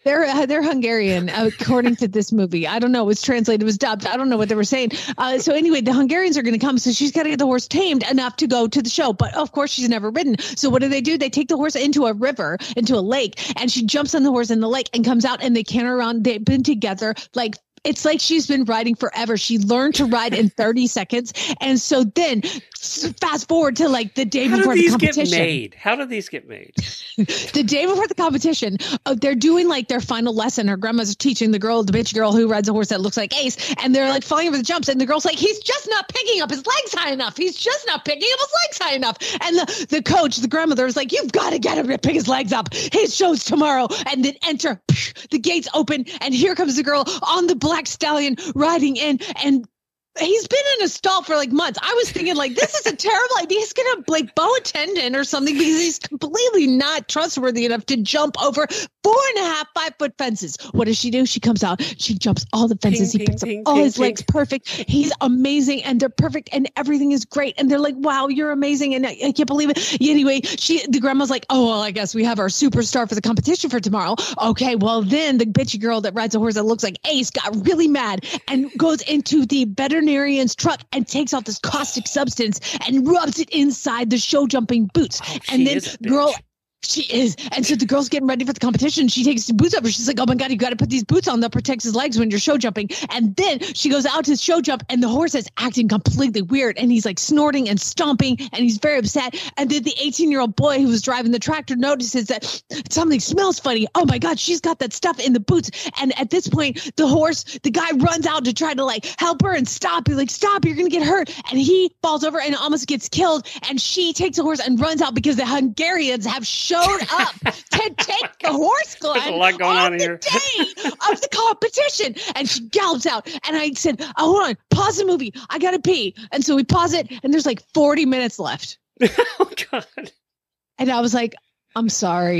They're Hungarian, according to this movie. I don't know. It was translated. It was dubbed. I don't know what they were saying. So anyway, the Hungarians are going to come. So she's got to get the horse tamed enough to go to the show. But of course, she's never ridden. So what do? They take the horse into a river, into a lake, and she jumps on the horse in the lake and comes out, and they canter around. They've been together like. It's like she's been riding forever. She learned to ride in 30 seconds. And so then fast forward to like the day before the competition. How do these get made? The day before the competition, they're doing like their final lesson. Her grandma's teaching the bitch girl who rides a horse that looks like Ace. And they're like falling over the jumps. And the girl's like, he's just not picking up his legs high enough. He's just not picking up his legs high enough. And the coach, the grandmother is like, you've got to get him to pick his legs up. His show's tomorrow. And then enter, the gates open. And here comes the girl on the black stallion riding in, and he's been in a stall for like months. I was thinking like, this is a terrible idea. He's going to like bow a tendon or something because he's completely not trustworthy enough to jump over 4.5 5-foot fences. What does she do? She comes out, she jumps all the fences. He picks up all his legs perfect. He's amazing. And they're perfect. And everything is great. And they're like, wow, you're amazing. And I can't believe it. Anyway, the grandma's like, oh, well, I guess we have our superstar for the competition for tomorrow. Okay. Well, then the bitchy girl that rides a horse that looks like Ace got really mad and goes into the veterinarian's truck and takes out this caustic substance and rubs it inside the show jumping boots. And then girl, she is. And so the girl's getting ready for the competition. She takes the boots over. She's like, oh my God, you got to put these boots on that protects his legs when you're show jumping. And then she goes out to show jump and the horse is acting completely weird. And he's like snorting and stomping and he's very upset. And then the 18-year-old boy who was driving the tractor notices that something smells funny. Oh my God, she's got that stuff in the boots. And at this point, the guy runs out to try to like help her and stop. He's like, stop, you're going to get hurt. And he falls over and almost gets killed. And she takes the horse and runs out because the Hungarians have showed up to take the horse, Glenn, There's a lot going on here. The day of the competition. And she gallops out. And I said, oh, hold on, pause the movie. I got to pee. And so we pause it and there's like 40 minutes left. Oh, God. And I was like, I'm sorry.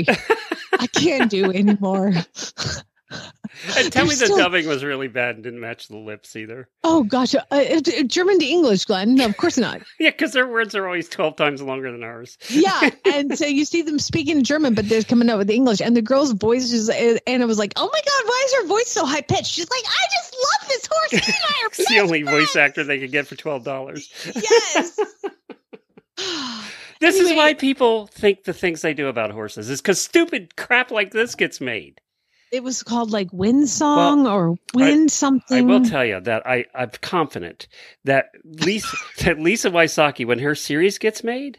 I can't do anymore. And tell me the dubbing was really bad and didn't match the lips either. Oh, gosh. German to English, Glenn. No, of course not. Yeah, because their words are always 12 times longer than ours. Yeah. And so you see them speaking German, but they're coming out with the English. And the girl's voice is, and I was like, oh my God, why is her voice so high pitched? She's like, I just love this horse. He and I are It's the only voice actor they could get for $12. Yes. This is why people think the things they do about horses is because stupid crap like this gets made. It was called like Wind Song or Wind something. I will tell you that I'm confident that Lisa Wysocki, when her series gets made,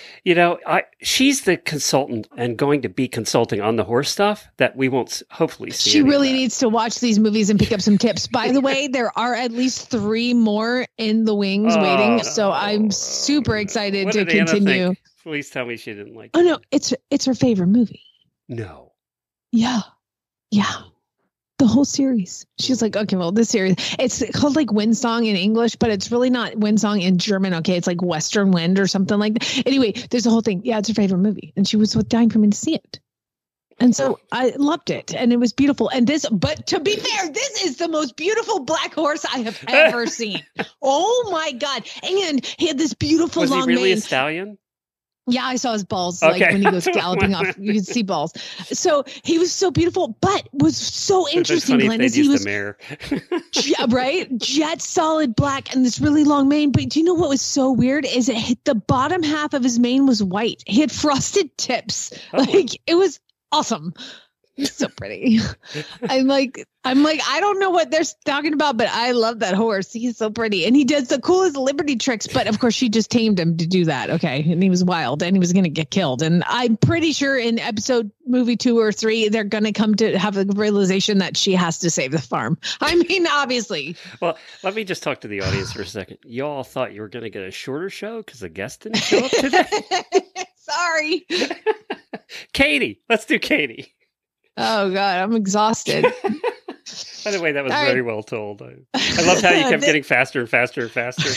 she's the consultant and going to be consulting on the horse stuff that we won't hopefully see. She really needs to watch these movies and pick up some tips. By the way, there are at least 3 more in the wings waiting. So I'm super excited to continue. Please tell me she didn't like it. Oh, no, it's her favorite movie. No. Yeah. Yeah. The whole series. She's like, okay, well, this series, it's called like Wind Song in English, but it's really not Wind Song in German. Okay. It's like Western Wind or something like that. Anyway, there's a whole thing. Yeah. It's her favorite movie. And she was dying for me to see it. And so I loved it and it was beautiful. And but to be fair, this is the most beautiful black horse I have ever seen. Oh my God. And he had this beautiful long mane. Was he really a stallion? Yeah, I saw his balls like when he goes galloping off. You can see balls. So he was so beautiful, but was so interesting, Glenn. He was mare. Yeah, right? Jet solid black and this really long mane. But do you know what was so weird? Is the bottom half of his mane was white. He had frosted tips. Oh. Like it was awesome. He's so pretty. I'm like, I don't know what they're talking about, but I love that horse. He's so pretty. And he does the coolest Liberty tricks. But of course, she just tamed him to do that. Okay. And he was wild and he was going to get killed. And I'm pretty sure in movie 2 or 3, they're going to come to have a realization that she has to save the farm. I mean, obviously. Well, let me just talk to the audience for a second. You all thought you were going to get a shorter show because the guest didn't show up today? Sorry. Katie. Let's do Katie. Oh, God, I'm exhausted. By the way, that was very well told. I loved how you kept getting faster and faster and faster.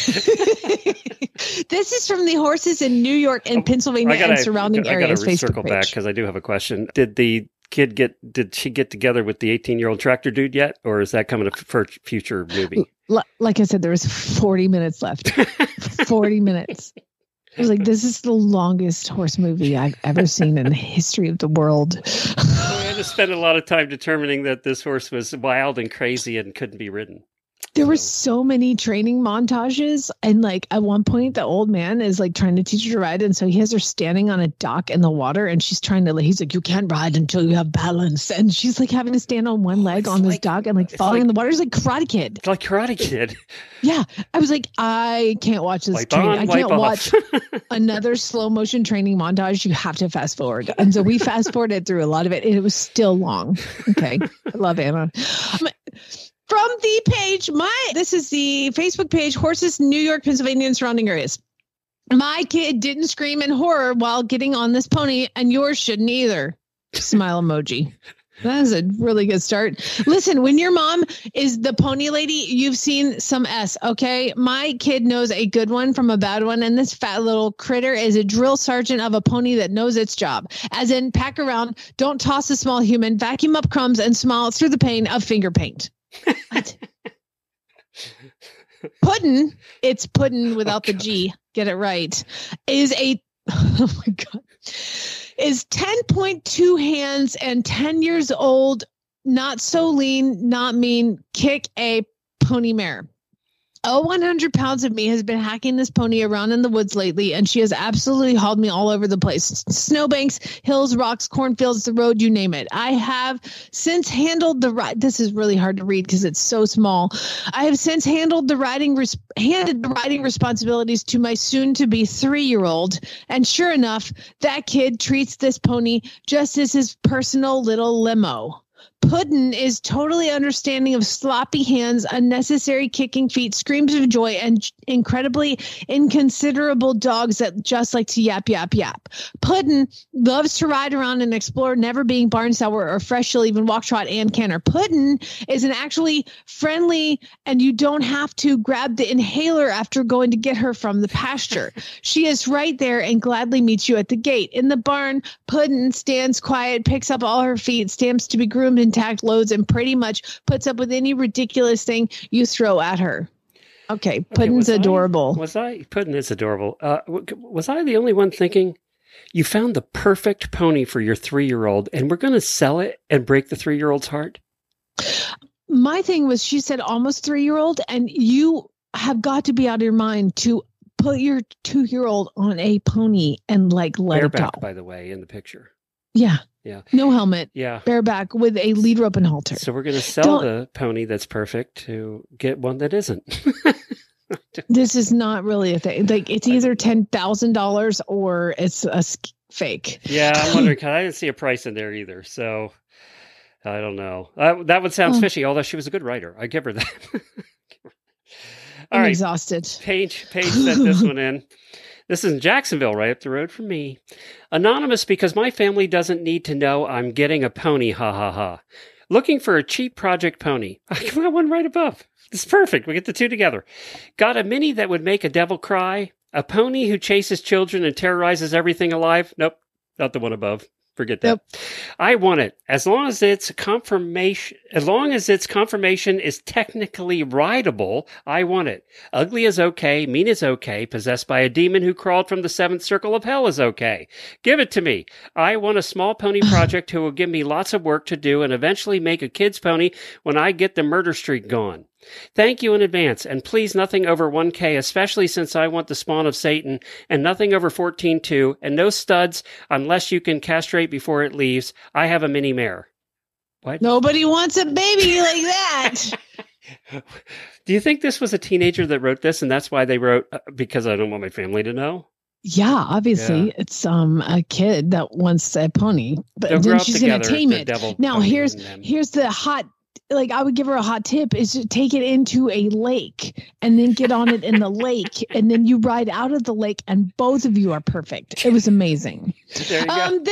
This is from the horses in New York and Pennsylvania and surrounding areas. I got to circle back because I do have a question. Did she get together with the 18-year-old tractor dude yet? Or is that coming for a future movie? Like I said, there was 40 minutes left. 40 minutes. I was like, this is the longest horse movie I've ever seen in the history of the world. to spend a lot of time determining that this horse was wild and crazy and couldn't be ridden. There were so many training montages. And like at one point, the old man is like trying to teach her to ride. And so he has her standing on a dock in the water and she's trying to, he's like, you can't ride until you have balance. And she's like having to stand on one leg on this dock and like falling in the water. It's like Karate Kid. It's like Karate Kid. Yeah. I was like, I can't watch this training. I can't watch another slow motion training montage. You have to fast forward. And so we fast forwarded through a lot of it. And it was still long. Okay. I love Anna. From the page, this is the Facebook page, Horses, New York, Pennsylvania, and surrounding areas. My kid didn't scream in horror while getting on this pony, and yours shouldn't either. Smile emoji. That is a really good start. Listen, when your mom is the pony lady, you've seen some S, okay? My kid knows a good one from a bad one, and this fat little critter is a drill sergeant of a pony that knows its job. As in, pack around, don't toss a small human, vacuum up crumbs, and smile through the pain of finger paint. Puddin', it's puddin' without the G, get it right, is 10.2 hands and 10 years old, not so lean, not mean, kick a pony mare. 100 pounds of me has been hacking this pony around in the woods lately, and she has absolutely hauled me all over the place. Snowbanks, hills, rocks, cornfields, the road, you name it. I have since handled the ride. This is really hard to read because it's so small. I have since handed the riding responsibilities to my soon-to-be 3-year-old, and sure enough, that kid treats this pony just as his personal little limo. Puddin' is totally understanding of sloppy hands, unnecessary kicking feet, screams of joy, and incredibly inconsiderable dogs that just like to yap, yap, yap. Puddin' loves to ride around and explore, never being barn sour or fresh. She'll even walk, trot, and canter. Puddin' is an actually friendly, and you don't have to grab the inhaler after going to get her from the pasture. She is right there and gladly meets you at the gate. In the barn, Puddin' stands quiet, picks up all her feet, stamps to be groomed, intact, loads, and pretty much puts up with any ridiculous thing you throw at her. Okay, Puddin's adorable. Puddin is adorable. Was I the only one thinking you found the perfect pony for your 3-year-old and we're going to sell it and break the 3-year-old's heart? My thing was, she said almost 3-year-old, and you have got to be out of your mind to put your 2-year-old on a pony and let it go. Bareback, by the way, in the picture. Yeah. Yeah. No helmet. Yeah. Bareback with a lead rope and halter. So we're going to sell the pony that's perfect to get one that isn't. This is not really a thing. Like, it's either $10,000 or it's a fake. Yeah, I'm wondering, because I didn't see a price in there either. So I don't know. That one sounds fishy, although she was a good writer. I give her that. I'm exhausted. Paige sent this one in. This is in Jacksonville, right up the road from me. Anonymous, because my family doesn't need to know I'm getting a pony, ha ha ha. Looking for a cheap project pony. I got one right above. It's perfect. We get the two together. Got a mini that would make a devil cry. A pony who chases children and terrorizes everything alive. Nope, not the one above. Forget that. Yep. I want it as long as its confirmation is technically rideable. I want it. Ugly is okay. Mean is okay. Possessed by a demon who crawled from the 7th circle of hell is okay. Give it to me. I want a small pony project who will give me lots of work to do and eventually make a kid's pony when I get the murder streak gone. Thank you in advance, and please nothing over 1K, especially since I want the spawn of Satan, and nothing over 14.2, and no studs unless you can castrate before it leaves. I have a mini mare. What? Nobody wants a baby like that. Do you think this was a teenager that wrote this, and that's why they wrote, because I don't want my family to know? Yeah, obviously it's a kid that wants a pony, but then she's going to tame it. Now here's the hot. Like, I would give her a hot tip is to take it into a lake and then get on it in the lake. And then you ride out of the lake and both of you are perfect. It was amazing. There you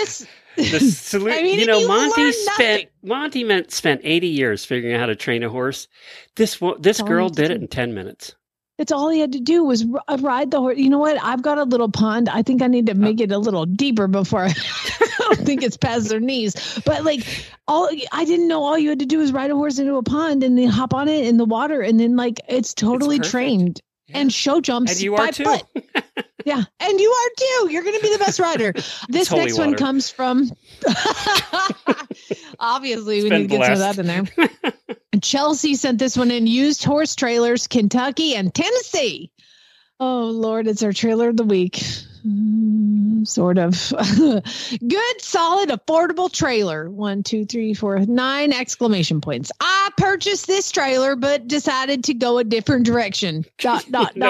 go. Monty spent 80 years figuring out how to train a horse. This girl did it in 10 minutes. That's all he had to do was ride the horse. You know what? I've got a little pond. I think I need to make it a little deeper before I don't think it's past their knees. But like I didn't know all you had to do was ride a horse into a pond and then hop on it in the water. And then it's totally trained and show jumps. And you are too. Yeah. And you are too. You're going to be the best rider. This next one comes from Obviously, we need to get some of that in there. Chelsea sent this one in. Used horse trailers, Kentucky and Tennessee. Oh, Lord, it's our trailer of the week. Sort of. Good, solid, affordable trailer. 1, 2, 3, 4, 9 exclamation points. I purchased this trailer, but decided to go a different direction. Yeah,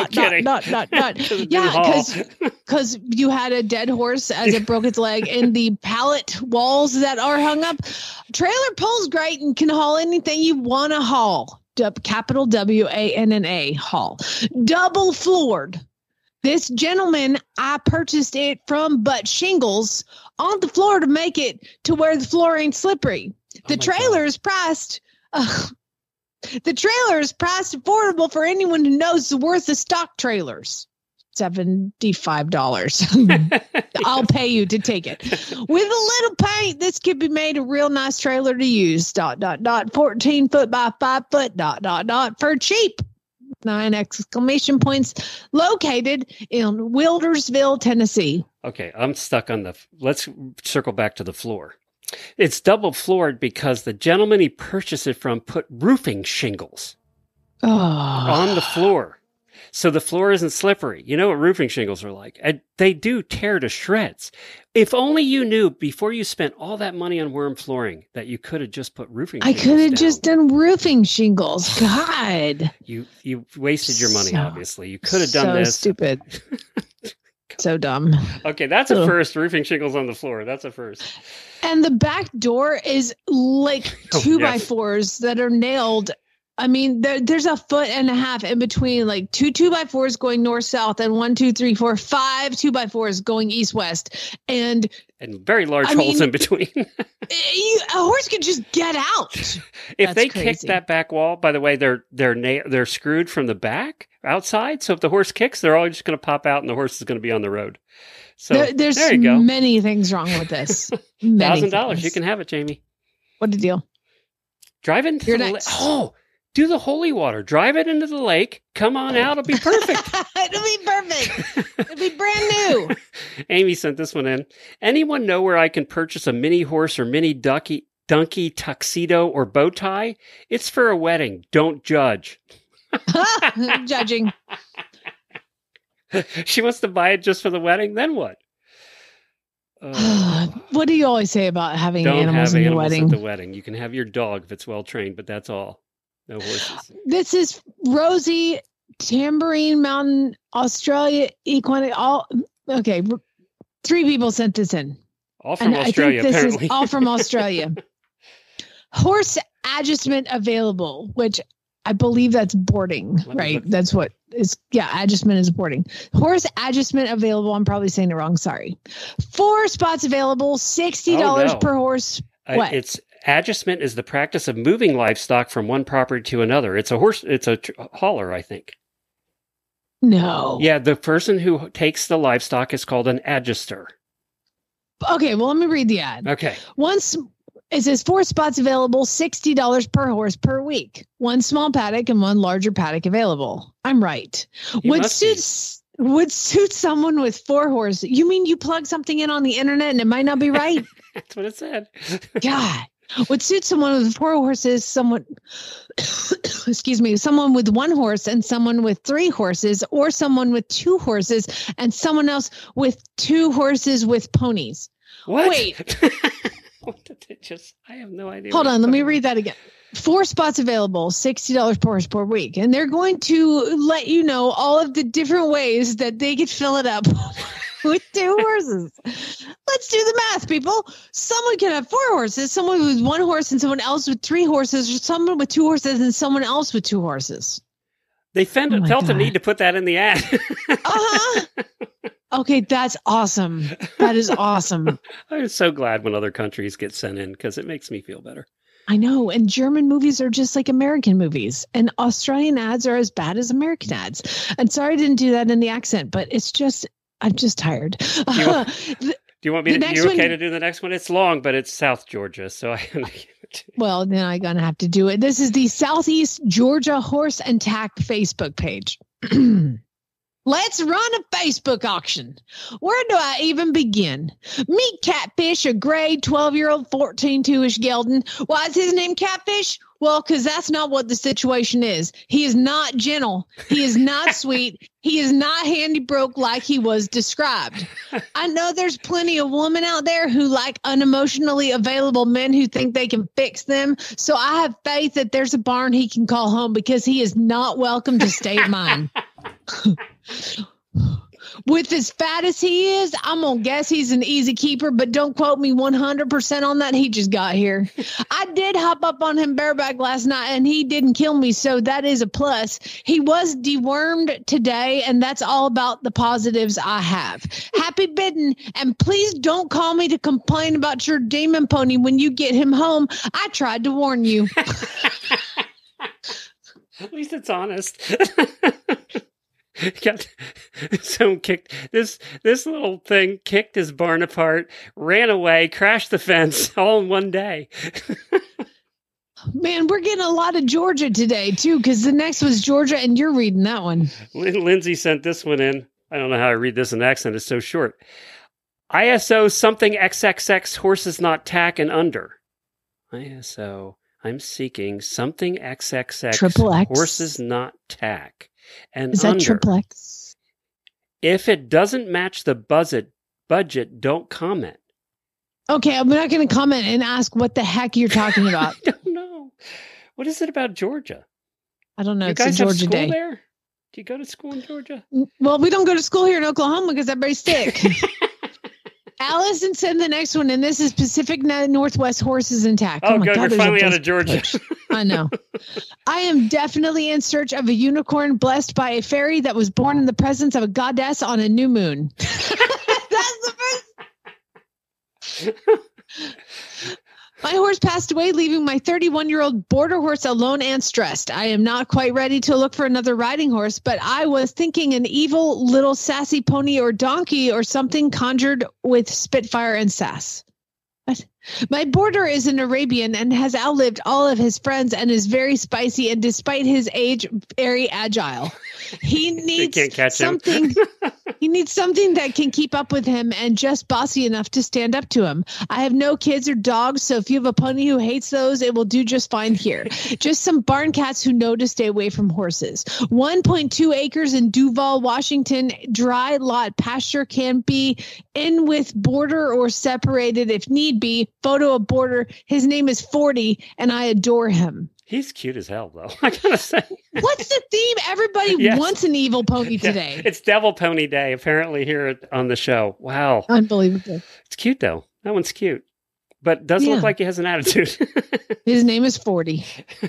because you had a dead horse as it broke its leg, and the pallet walls that are hung up. Trailer pulls great and can haul anything you want to haul. Capital WANNA haul. Double floored. This gentleman, I purchased it from but shingles on the floor to make it to where the floor ain't slippery. The trailer is priced. The trailer is priced affordable for anyone who knows the worth of stock trailers. $75. I'll pay you to take it. With a little paint, this could be made a real nice trailer to use. 14 foot by 5 foot. For cheap. 9 exclamation points. Located in Wildersville, Tennessee. Okay, I'm stuck on let's circle back to the floor. It's double floored because the gentleman he purchased it from put roofing shingles on the floor. So the floor isn't slippery. You know what roofing shingles are like. They do tear to shreds. If only you knew before you spent all that money on worm flooring that you could have just put roofing shingles I could have just done roofing shingles. God. You wasted your money, obviously. You could have done this. So stupid. So dumb. Okay, that's a first. Roofing shingles on the floor. That's a first. And the back door is like 2x4s that are nailed. I mean, there's a foot and a half in between, like 2 2x4s going north-south and 1, 2, 3, 4, 5 2x4s going east-west. And very large holes in between. A horse could just get out. If they kick that back wall, by the way, they're screwed from the back outside. So if the horse kicks, they're all just going to pop out and the horse is going to be on the road. So there's there you go. Many things wrong with this. $1,000. You can have it, Jamie. What a deal. Drive into the do the holy water. Drive it into the lake. Come on out. It'll be perfect. It'll be perfect. It'll be brand new. Amy sent this one in. Anyone know where I can purchase a mini horse or mini donkey tuxedo or bow tie? It's for a wedding. Don't judge. Judging. She wants to buy it just for the wedding. Then what? What do you always say about having animals in your wedding? At the wedding. You can have your dog if it's well trained, but that's all. No horses. This is Rosie, Tambourine Mountain, Australia, Equine. Okay. 3 people sent this in. All from Australia, apparently. This is all from Australia. Horse adjustment available, which I believe that's boarding, right? That's what is. Yeah, adjustment is boarding. Horse adjustment available. I'm probably saying it wrong. Sorry. 4 spots available. $60 per horse. What? It's adjustment is the practice of moving livestock from one property to another. It's a horse. It's a hauler, I think. No. Yeah, the person who takes the livestock is called an adjuster. Okay, well, let me read the ad. Okay. It says 4 spots available, $60 per horse per week. 1 small paddock and 1 larger paddock available. I'm right. Would suit someone with 4 horses. You mean you plug something in on the internet and it might not be right? That's what it said. God. Would suit someone with 4 horses, someone with 1 horse and someone with 3 horses, or someone with 2 horses and someone else with 2 horses with ponies. What? Wait. I have no idea. Hold on, let me read that again. 4 spots available, $60 per horse per week. And they're going to let you know all of the different ways that they could fill it up with 2 horses. Let's do the math, people. Someone can have 4 horses, someone with 1 horse and someone else with 3 horses, or someone with 2 horses and someone else with 2 horses. They felt the need to put that in the ad. Okay, that's awesome. That is awesome. I'm so glad when other countries get sent in because it makes me feel better. I know. And German movies are just like American movies. And Australian ads are as bad as American ads. And sorry I didn't do that in the accent, but I'm just tired. Do you want me to do the next one? It's long, but it's South Georgia. So well, then I'm going to have to do it. This is the Southeast Georgia Horse and Tack Facebook page. Let's run a Facebook auction. Where do I even begin? Meet Catfish, a gray 12-year-old 14-2-ish gelding. Why is his name Catfish? Well, because that's not what the situation is. He is not gentle. He is not sweet. He is not handy broke like he was described. I know there's plenty of women out there who like unemotionally available men who think they can fix them. So I have faith that there's a barn he can call home because he is not welcome to stay at mine. With as fat as he is, I'm going to guess he's an easy keeper, but don't quote me 100% on that. He just got here. I did hop up on him bareback last night, and he didn't kill me, so that is a plus. He was dewormed today, and that's all about the positives I have. Happy bidding, and please don't call me to complain about your demon pony when you get him home. I tried to warn you. At least it's honest. Someone kicked this little thing, kicked his barn apart, ran away, crashed the fence all in one day. Man, we're getting a lot of Georgia today too, because the next was Georgia, and you're reading that one. Lindsay sent this one in. I don't know how to read this in accent. It's so short. ISO something XXX horses not tack and under. ISO. I'm seeking something XXX triple X. Horses not tack. And is that under. triple X? If it doesn't match the budget, don't comment. Okay, I'm not going to comment and ask what the heck you're talking about. I don't know. What is it about Georgia? I don't know. You it's guys a Georgia have school day. There? Do you go to school in Georgia? Well, we don't go to school here in Oklahoma because everybody's sick. Allison sent the next one, and this is Pacific Northwest Horses and Tack. Oh, my good. God, You're finally out of Georgia. I know. I am definitely in search of a unicorn blessed by a fairy that was born in the presence of a goddess on a new moon. That's the first. My horse passed away, leaving my 31-year-old border horse alone and stressed. I am not quite ready to look for another riding horse, but I was thinking an evil little sassy pony or donkey or something conjured with spitfire and sass. What? My border is an Arabian and has outlived all of his friends and is very spicy and despite his age, very agile. He needs something. He needs something that can keep up with him and just bossy enough to stand up to him. I have no kids or dogs, so if you have a pony who hates those, it will do just fine here. Just some barn cats who know to stay away from horses. 1.2 acres in Duval, Washington. Dry lot pasture can be in with border or separated if need be. Photo of border. His name is 40, and I adore him. He's cute as hell, though. I gotta say. What's the theme? Everybody wants an evil pony today. Yeah, it's Devil Pony Day, apparently, here on the show. Wow. Unbelievable. It's cute, though. That one's cute. But does look like he has an attitude. His name is 40.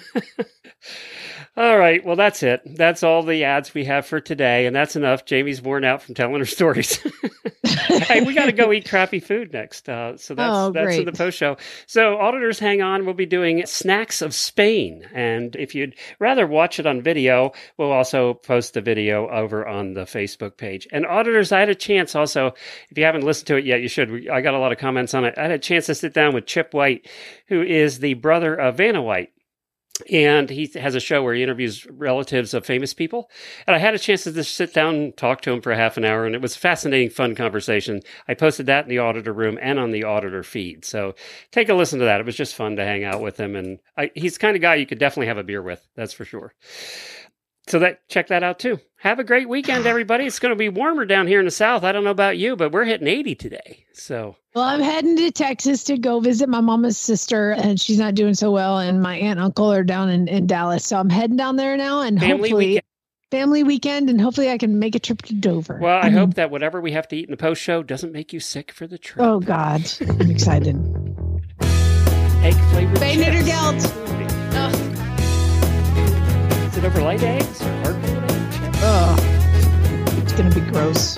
All right. Well, that's it. That's all the ads we have for today. And that's enough. Jamie's worn out from telling her stories. Hey, we got to go eat crappy food next. So that's in the post show. So auditors, hang on. We'll be doing Snacks of Spain. And if you'd rather watch it on video, we'll also post the video over on the Facebook page. And auditors, I had a chance also, if you haven't listened to it yet, you should. I got a lot of comments on it. I had a chance to sit down with Chip White, who is the brother of Vanna White. And he has a show where he interviews relatives of famous people. And I had a chance to just sit down and talk to him for half an hour. And it was a fascinating, fun conversation. I posted that in the auditor room and on the auditor feed. So take a listen to that. It was just fun to hang out with him. And he's the kind of guy you could definitely have a beer with. That's for sure. So check that out too. Have a great weekend, everybody. It's going to be warmer down here in the South. I don't know about you, but we're hitting 80 today. So, well, I'm heading to Texas to go visit my mama's sister, and she's not doing so well. And my aunt and uncle are down in Dallas. So I'm heading down there now, and hopefully family weekend, and hopefully I can make a trip to Dover. Well, I hope that whatever we have to eat in the post show doesn't make you sick for the trip. Oh God, I'm excited. Egg flavored Baynitter Gelt. Is it over light eggs or hard-boiled eggs? Oh, it's going to be gross.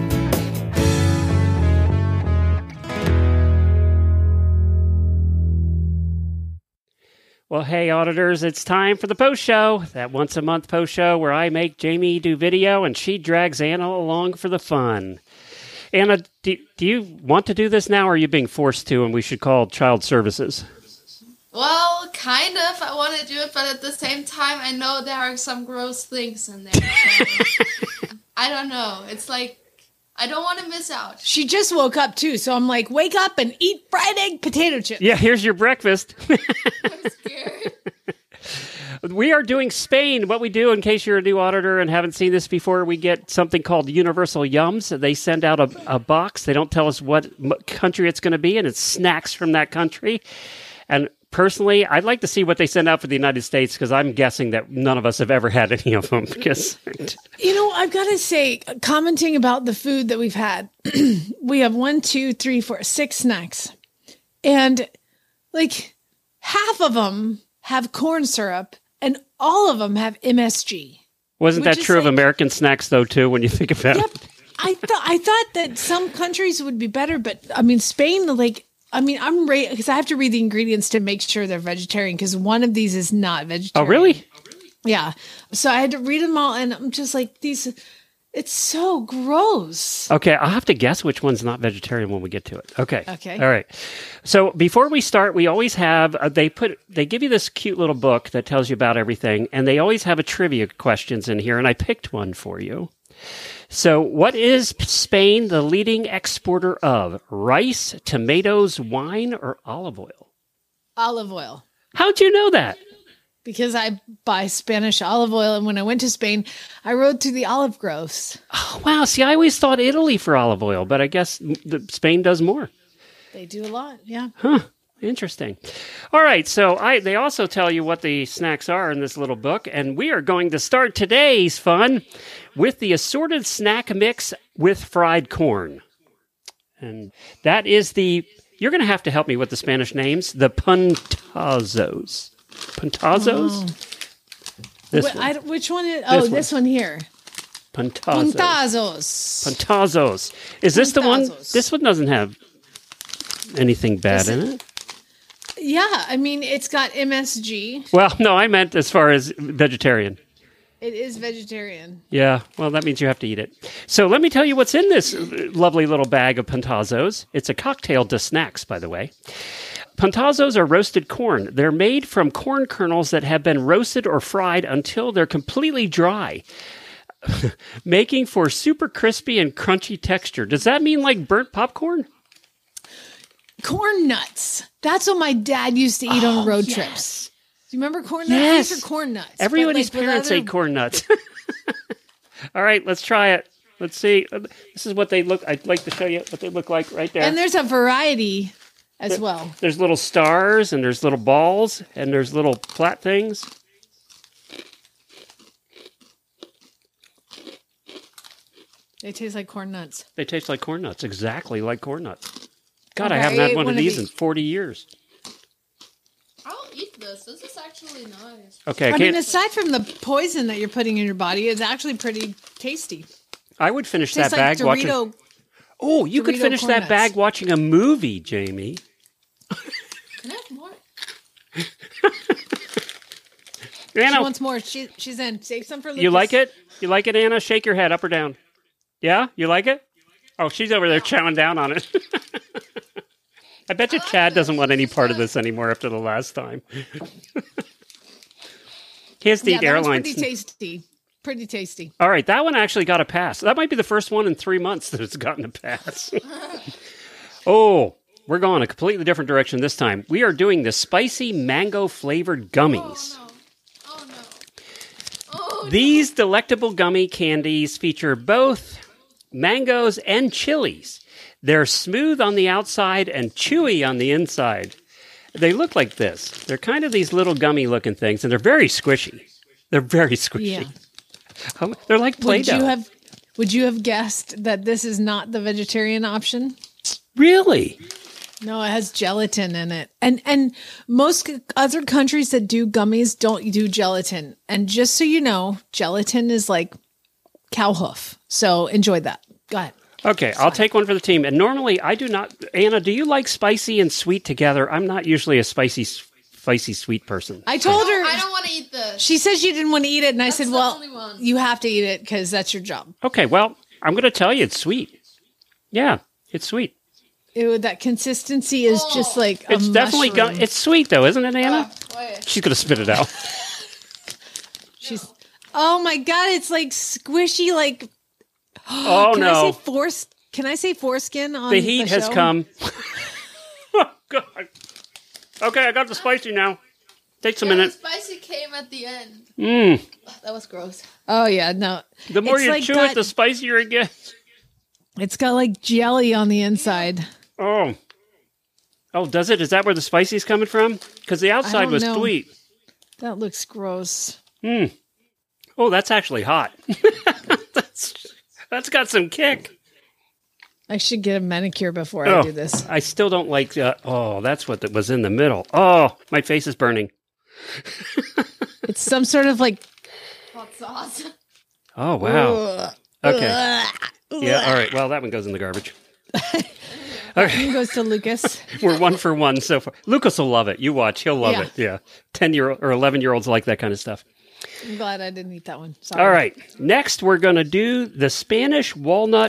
Well, hey, auditors, it's time for the post show, that once-a-month post show where I make Jamie do video and she drags Anna along for the fun. Anna, do you want to do this now, or are you being forced to and we should call child services? Well, kind of. I want to do it, but at the same time, I know there are some gross things in there. So. I don't know. It's like, I don't want to miss out. She just woke up too, so I'm like, wake up and eat fried egg potato chips. Yeah, here's your breakfast. I'm scared. We are doing Spain. What we do, in case you're a new auditor and haven't seen this before, we get something called Universal Yums. They send out a box. They don't tell us what country it's going to be, and it's snacks from that country. And personally, I'd like to see what they send out for the United States, because I'm guessing that none of us have ever had any of them. Because I've got to say, commenting about the food that we've had, we have 1, 2, 3, 4, 6 snacks. And like half of them have corn syrup and all of them have MSG. Wasn't that true of American snacks, though, too, when you think about it? I thought that some countries would be better, but I mean, Spain, I'm ready because I have to read the ingredients to make sure they're vegetarian, because one of these is not vegetarian. Oh, really? Yeah. So I had to read them all, and I'm just like, it's so gross. Okay, I'll have to guess which one's not vegetarian when we get to it. Okay. Okay. All right. So before we start, we always have, they give you this cute little book that tells you about everything, and they always have a trivia questions in here, and I picked one for you. So what is Spain the leading exporter of? Rice, tomatoes, wine, or olive oil? Olive oil. How'd you know that? Because I buy Spanish olive oil, and when I went to Spain, I rode through the olive groves. Oh, wow. See, I always thought Italy for olive oil, but I guess Spain does more. They do a lot, yeah. Huh. Interesting. All right, so they also tell you what the snacks are in this little book, and we are going to start today's fun with the assorted snack mix with fried corn. And that is you're going to have to help me with the Spanish names, the puntazos. Puntazos? Oh. Which one is... this one here. Puntazos. Is this the one? This one doesn't have anything bad in it. Yeah, I mean, it's got MSG. Well, no, I meant as far as vegetarian. It is vegetarian. Yeah, well, that means you have to eat it. So let me tell you what's in this lovely little bag of puntazos. It's a cocktail de snacks, by the way. Puntazos are roasted corn. They're made from corn kernels that have been roasted or fried until they're completely dry, making for super crispy and crunchy texture. Does that mean like burnt popcorn? Corn nuts. That's what my dad used to eat on road trips. Do you remember corn nuts? Yes. These are corn nuts. Everybody's parents ate corn nuts. All right, let's try it. Let's see. This is what they look. I'd like to show you what they look like right there. And there's a variety as well. There's little stars, and there's little balls, and there's little flat things. They taste like corn nuts. They taste like corn nuts, exactly like corn nuts. God, I haven't had one of these in 40 years. I'll eat this. This is actually nice. Okay, I mean, aside from the poison that you're putting in your body, it's actually pretty tasty. I would finish that bag watching... Oh, you could finish that bag watching a movie, Jamie. Can I have more? Anna, she wants more. She's in. Save some for Lucas. You like it? You like it, Anna? Shake your head up or down. Yeah? You like it? Oh, she's over there chowing down on it. I bet you Chad doesn't want any part of this anymore after the last time. He has to eat airlines. Pretty tasty. Pretty tasty. All right, that one actually got a pass. That might be the first one in 3 months that it's gotten a pass. Oh, we're going a completely different direction this time. We are doing the spicy mango-flavored gummies. Oh, no. Oh, no. These delectable gummy candies feature both mangoes and chilies. They're smooth on the outside and chewy on the inside. They look like this. They're kind of these little gummy-looking things, and they're very squishy. They're very squishy. Yeah. They're like Play-Doh. Would you have guessed that this is not the vegetarian option? Really? No, it has gelatin in it. And most other countries that do gummies don't do gelatin. And just so you know, gelatin is like cow hoof. So enjoy that. Go ahead. Okay, I'll take one for the team. And normally I do not... Anna, do you like spicy and sweet together? I'm not usually a spicy sweet person. I told her... I don't want to eat this. She said she didn't want to eat it. And I said, well, you have to eat it because that's your job. Okay, well, I'm going to tell you it's sweet. Yeah, it's sweet. Ew, that consistency is just like a It's definitely... it's sweet, though, isn't it, Anna? She's going to spit it out. Oh, my God. It's like squishy, like... Oh, Can no. Can I say foreskin on The heat has show? come. Oh, God. Okay, I got the spicy now. Takes a minute. The spicy came at the end. Mmm. That was gross. Oh, yeah, no. The more It's you like chew got- it, the spicier it gets. It's got like jelly on the inside. Oh. Oh, does it? Is that where the spicy's coming from? Because the outside don't was know. sweet. That looks gross. Oh, that's actually hot. That's got some kick. I should get a manicure before I do this. I still don't like. That's what was in the middle. Oh, my face is burning. It's some sort of like. Hot sauce. Oh wow. Okay. Yeah. All right. Well, that one goes in the garbage. It goes to Lucas. We're 1 for 1 so far. Lucas will love it. You watch. He'll love Yeah. it. Yeah. 10-year-old or 11-year-olds like that kind of stuff. I'm glad I didn't eat that one. Sorry. All right. Next, we're going to do the Spanish walnut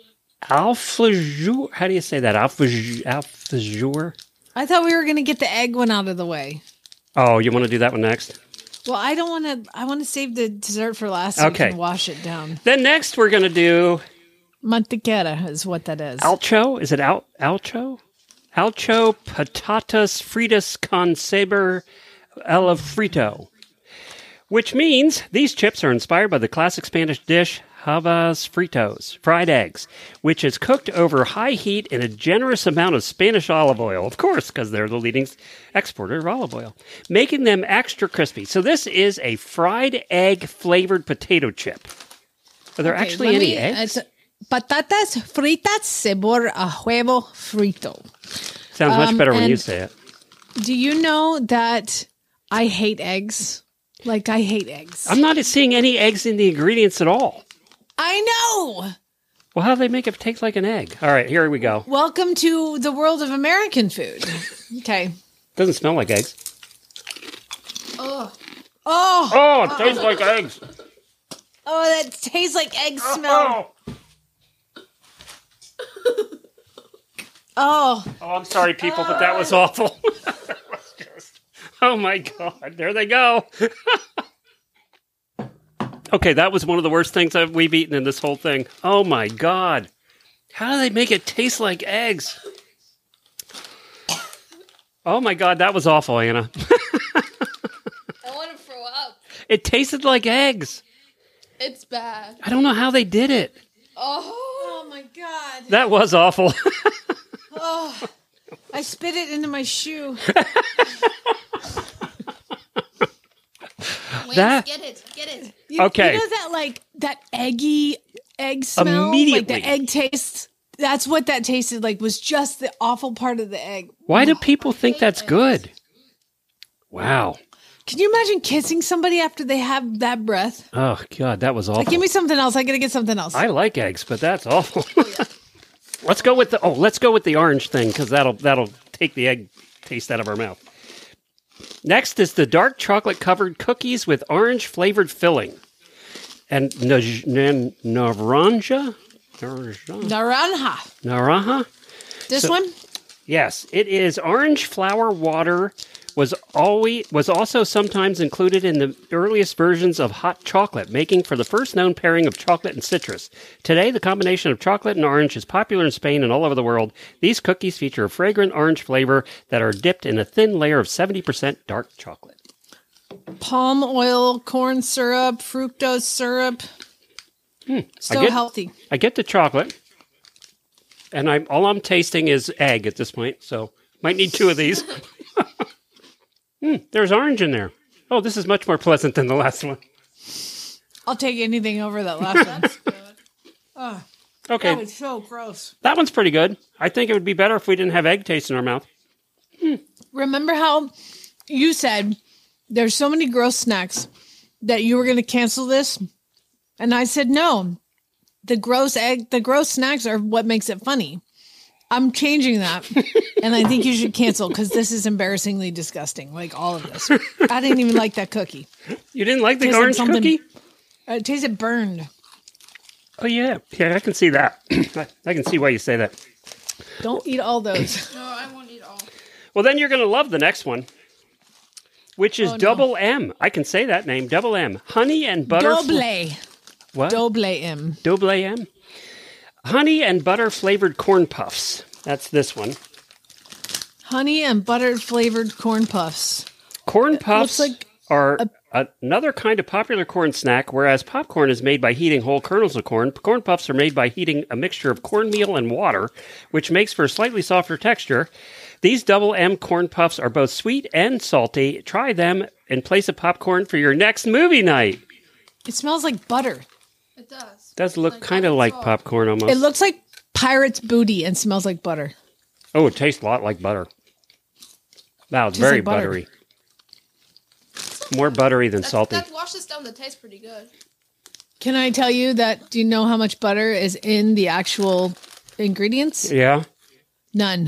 alfajor. How do you say that? Alfajor? I thought we were going to get the egg one out of the way. Oh, you want to do that one next? Well, I don't want to. I want to save the dessert for last so we Okay. can wash it down. Then next, we're going to do Mantequera is what that is. Alcho. Is it Alcho? Alcho patatas fritas con sabor al frito. Which means these chips are inspired by the classic Spanish dish habas fritos, fried eggs, which is cooked over high heat in a generous amount of Spanish olive oil, of course, because they're the leading exporter of olive oil, making them extra crispy. So this is a fried egg flavored potato chip. Are there actually any eggs? It's patatas fritas sabor a huevo frito. Sounds much better when you and- say it. Do you know that I hate eggs? Like, I hate eggs. I'm not seeing any eggs in the ingredients at all. I know. Well, how do they make it taste like an egg? All right, here we go. Welcome to the world of American food. Okay. Doesn't smell like eggs. Oh. Oh. Oh, it tastes like eggs. Oh, that tastes like egg smell. Oh. Oh, I'm sorry, people, but that was awful. That was just- oh, my God. There they go. Okay, that was one of the worst things we've eaten in this whole thing. Oh, my God. How do they make it taste like eggs? Oh, my God, that was awful, Anna. I want to throw up. It tasted like eggs. It's bad. I don't know how they did it. Oh my God. That was awful. Oh. I spit it into my shoe. Wait, That- get it. Okay. You know that, like, that eggy egg smell? Immediately. Like the egg taste? That's what that tasted like, was just the awful part of the egg. Why do people think that's good? Wow. Can you imagine kissing somebody after they have that breath? Oh, God, that was awful. Like, give me something else. I gotta get something else. I like eggs, but that's awful. Let's go with the orange thing, because that'll take the egg taste out of our mouth. Next is the dark chocolate covered cookies with orange flavored filling and naranja. Naranja. This one? Yes, it is orange flower water. Was also sometimes included in the earliest versions of hot chocolate, making for the first known pairing of chocolate and citrus. Today, the combination of chocolate and orange is popular in Spain and all over the world. These cookies feature a fragrant orange flavor that are dipped in a thin layer of 70% dark chocolate. Palm oil, corn syrup, fructose syrup. So healthy. I get the chocolate, and all I'm tasting is egg at this point, so might need 2 of these. There's orange in there. Oh, this is much more pleasant than the last one. I'll take anything over that last one. Oh, Okay, that was so gross. that one's pretty good. I think it would be better if we didn't have egg taste in our mouth. Remember how you said there's so many gross snacks that you were going to cancel this? And I said, no, the gross snacks are what makes it funny. I'm changing that. And I think you should cancel because this is embarrassingly disgusting. Like all of this. I didn't even like that cookie. You didn't like the Tasted orange something- cookie? It tasted burned. Oh, yeah. Yeah, I can see that. I can see why you say that. Don't eat all those. No, I won't eat all. Well, then you're going to love the next one, which is Oh, no. Double M. I can say that name, Double M. Honey and butter. Doble. What? Doble M. Double M. honey and butter flavored corn puffs. That's this one. Honey and butter flavored corn puffs. Corn puffs like are another kind of popular corn snack, whereas popcorn is made by heating whole kernels of corn. Corn puffs are made by heating a mixture of cornmeal and water, which makes for a slightly softer texture. These Double M corn puffs are both sweet and salty. Try them in place of popcorn for your next movie night. It smells like butter. It does. Does look kind of like popcorn almost. It looks like pirate's booty and smells like butter. Oh, it tastes a lot like butter. Wow, it's very buttery. More buttery than salty. That washes down the taste pretty good. Can I tell you that? Do you know how much butter is in the actual ingredients? Yeah. None.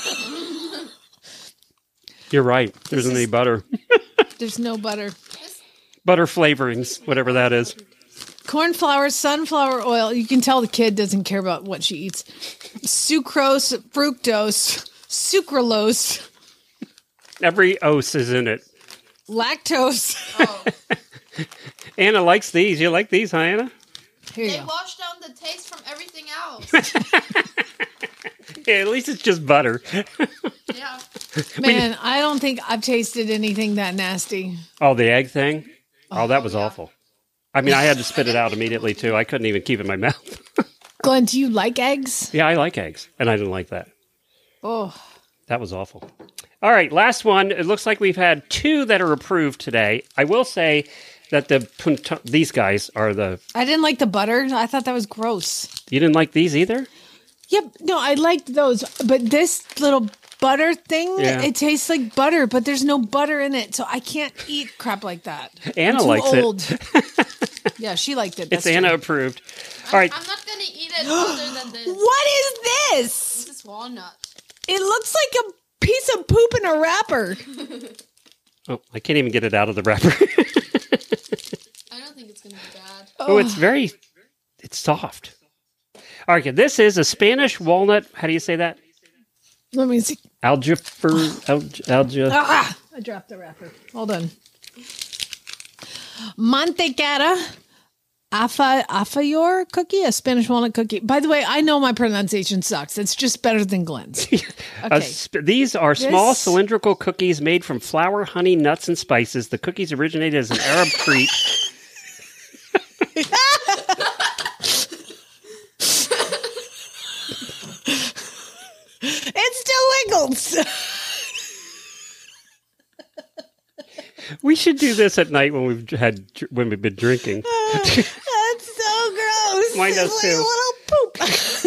You're right. There isn't any butter. There's no butter. Butter flavorings, whatever that is. Corn flour, sunflower oil. You can tell the kid doesn't care about what she eats. Sucrose, fructose, sucralose. Every ose is in it. Lactose. Oh. Anna likes these. You like these, huh, Anna? Here They you go. wash down the taste from everything else. Yeah, at least it's just butter. Yeah. Man, I don't think I've tasted anything that nasty. Oh, the egg thing? Oh, that was awful. I mean, I had to spit it out immediately, too. I couldn't even keep it in my mouth. Glenn, do you like eggs? Yeah, I like eggs, and I didn't like that. Oh. That was awful. All right, last one. It looks like we've had 2 that are approved today. I will say that these guys are the... I didn't like the butter. I thought that was gross. You didn't like these either? Yep. No, I liked those. But this little butter thing, it tastes like butter, but there's no butter in it. So I can't eat crap like that. Anna I'm likes too old. it. Yeah, she liked it. It's That's Anna true. approved. All right. I'm not going to eat it other than this. What is this? This is walnut. It looks like a piece of poop in a wrapper. Oh, I can't even get it out of the wrapper. I don't think it's going to be bad. Oh, it's soft. All right, this is a Spanish walnut. How do you say that? Let me see. Alga. Ah, I dropped the wrapper. Hold on. Mantecada Afayor cookie, a Spanish walnut cookie. By the way, I know my pronunciation sucks. It's just better than Glenn's. Okay. These are small cylindrical cookies made from flour, honey, nuts, and spices. The cookies originated as an Arab treat. It still wiggles. We should do this at night when we've been drinking. That's so gross. Mine does it's too. like a little poop.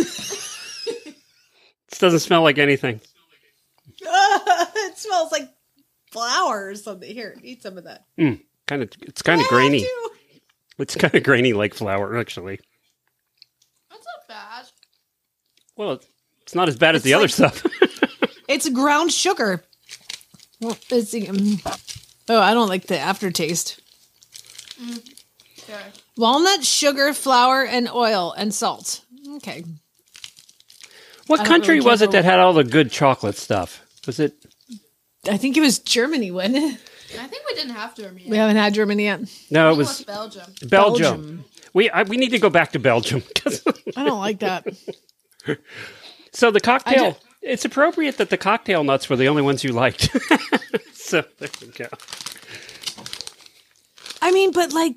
This doesn't smell like anything. It smells like flour or something. Here, eat some of that. It's kind of grainy. It's kind of grainy like flour, actually. That's not bad. Well, it's not as bad as the other stuff. It's ground sugar. Well, I don't like the aftertaste. Okay. Walnut, sugar, flour, and oil, and salt. Okay. What country was it that had all the good chocolate stuff? Was it? I think it was Germany, wasn't it? I think we didn't have Germany yet. We haven't had Germany yet. No, I it think was Belgium. Belgium. We need to go back to Belgium. I don't like that. So the cocktail, it's appropriate that the cocktail nuts were the only ones you liked. So there we go. I mean, but like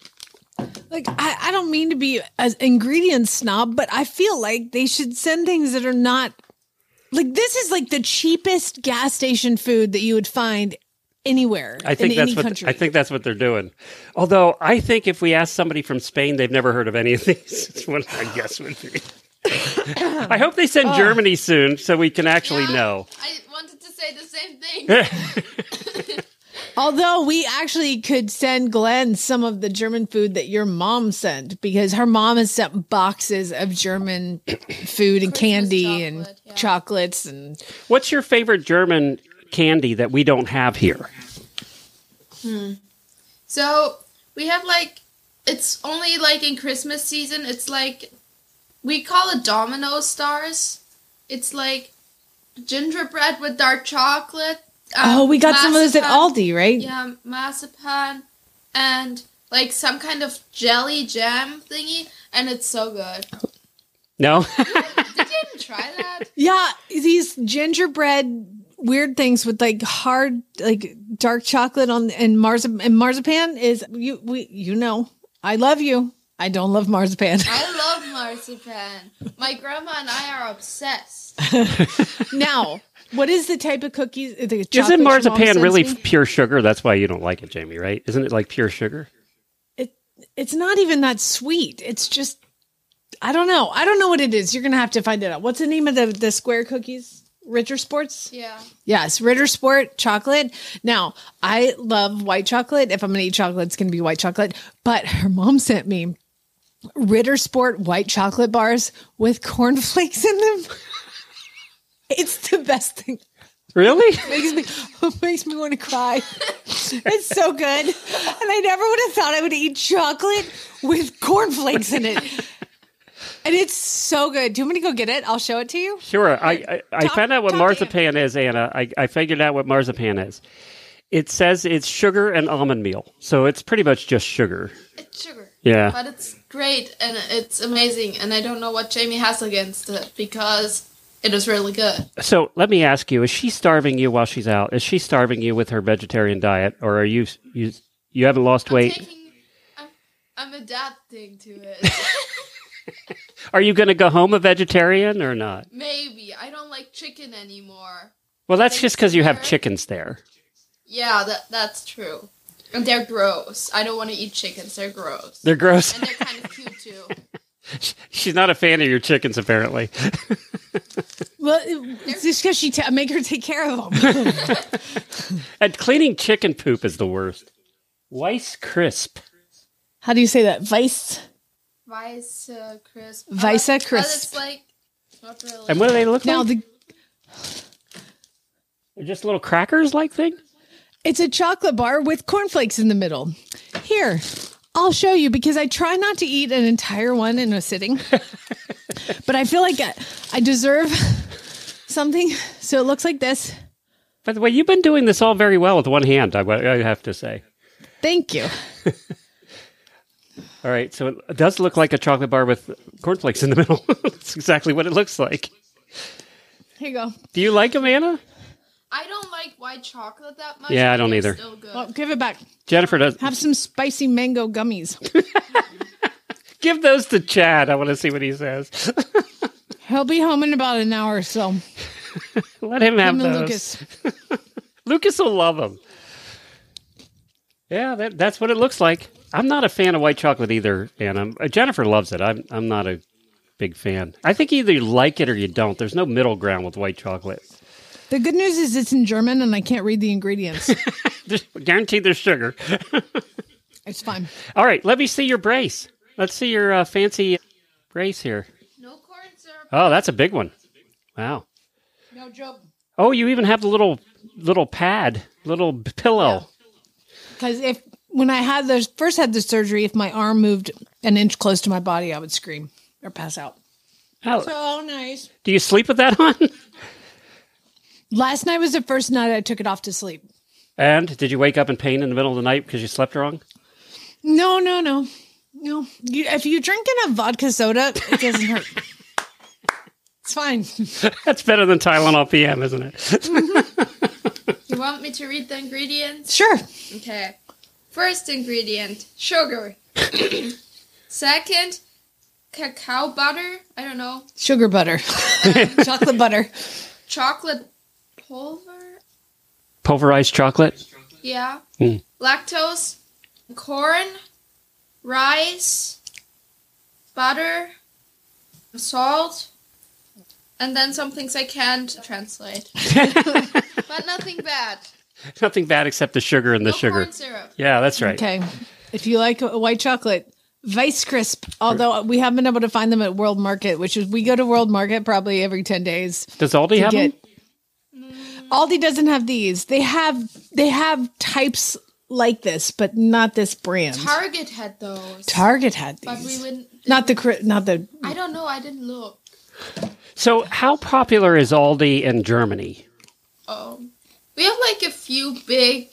I don't mean to be an ingredient snob, but I feel like they should send things that are not like this is like the cheapest gas station food that you would find anywhere in any country. I think that's what they're doing. Although I think if we ask somebody from Spain, they've never heard of any of these. It's what I guess would be. I hope they send Germany soon so we can actually know. I wanted to say the same thing. Although we actually could send Glenn some of the German food that your mom sent because her mom has sent boxes of German food and candy and chocolates and. What's your favorite German candy that we don't have here? So we have it's only in Christmas season. It's we call it Domino stars. It's like gingerbread with dark chocolate. We got some of those at Aldi, right? Yeah, marzipan and some kind of jelly jam thingy, and it's so good. No? Did you even try that? Yeah, these gingerbread weird things with like hard, like dark chocolate and marzipan is you know. I love you. I don't love marzipan. I love marzipan. My grandma and I are obsessed. Now, what is the type of cookies? Isn't marzipan really pure sugar? That's why you don't like it, Jamie, right? Isn't it like pure sugar? It's not even that sweet. It's just, I don't know. I don't know what it is. You're going to have to find it out. What's the name of the square cookies? Ritter Sports? Yeah. Yes, Ritter Sport chocolate. Now, I love white chocolate. If I'm going to eat chocolate, it's going to be white chocolate. But her mom sent me Ritter Sport white chocolate bars with cornflakes in them. It's the best thing. Really? Makes me want to cry. It's so good. And I never would have thought I would eat chocolate with cornflakes in it. And it's so good. Do you want me to go get it? I'll show it to you. Sure. I found out what marzipan is, Anna. I figured out what marzipan is. It says it's sugar and almond meal. So it's pretty much just sugar. It's sugar. Yeah. But it's great and it's amazing. And I don't know what Jamie has against it because it is really good. So let me ask you, is she starving you while she's out? Is she starving you with her vegetarian diet? Or are you haven't lost weight? I'm adapting to it. Are you going to go home a vegetarian or not? Maybe. I don't like chicken anymore. Well, that's just because you have chickens there. Yeah, that's true. And they're gross. I don't want to eat chickens. They're gross. They're gross. And they're kind of cute, too. She's not a fan of your chickens, apparently. Well, it's just because I make her take care of them. And cleaning chicken poop is the worst. Weiss Crisp. How do you say that? Weiss Crisp. Weiss Crisp. It's like, not really. And what do they look now like? They're just little crackers-like thing? It's a chocolate bar with cornflakes in the middle. Here, I'll show you because I try not to eat an entire one in a sitting. But I feel like I deserve something. So it looks like this. By the way, you've been doing this all very well with one hand, I have to say. Thank you. All right, so it does look like a chocolate bar with cornflakes in the middle. That's exactly what it looks like. Here you go. Do you like them, Anna? I don't like white chocolate that much. Yeah, I don't either. Still good. Well, give it back. Jennifer does. Have some spicy mango gummies. Give those to Chad. I want to see what he says. He'll be home in about an hour or so. Let him have those. Lucas. Lucas will love them. Yeah, that's what it looks like. I'm not a fan of white chocolate either, Anna. Jennifer loves it. I'm not a big fan. I think either you like it or you don't. There's no middle ground with white chocolate. The good news is it's in German and I can't read the ingredients. Guaranteed there's sugar. It's fine. All right, let me see your brace. Let's see your fancy brace here. No corn syrup. Oh, that's a big one. Wow. No joke. Oh, you even have the little pad, little pillow. Because when I first had the surgery, if my arm moved an inch close to my body, I would scream or pass out. Oh. So nice. Do you sleep with that on? Last night was the first night I took it off to sleep. And did you wake up in pain in the middle of the night because you slept wrong? No. If you drink enough vodka soda, it doesn't hurt. It's fine. That's better than Tylenol PM, isn't it? You want me to read the ingredients? Sure. Okay. First ingredient, sugar. Second, cacao butter. I don't know. Sugar butter. Chocolate butter. Chocolate pulver. Pulverized chocolate? Yeah. Lactose, corn, rice, butter, salt, and then some things I can't translate. But nothing bad. Nothing bad except the sugar and the sugar. Corn syrup. Yeah, that's right. Okay. If you like white chocolate, Weiss Crisp, although we haven't been able to find them at World Market, which is we go to World Market probably every 10 days. Does Aldi have them? Aldi doesn't have these. They have types like this, but not this brand. Target had those. Target had these. But we wouldn't. Not the. I don't know. I didn't look. So, how popular is Aldi in Germany? Oh, we have like a few big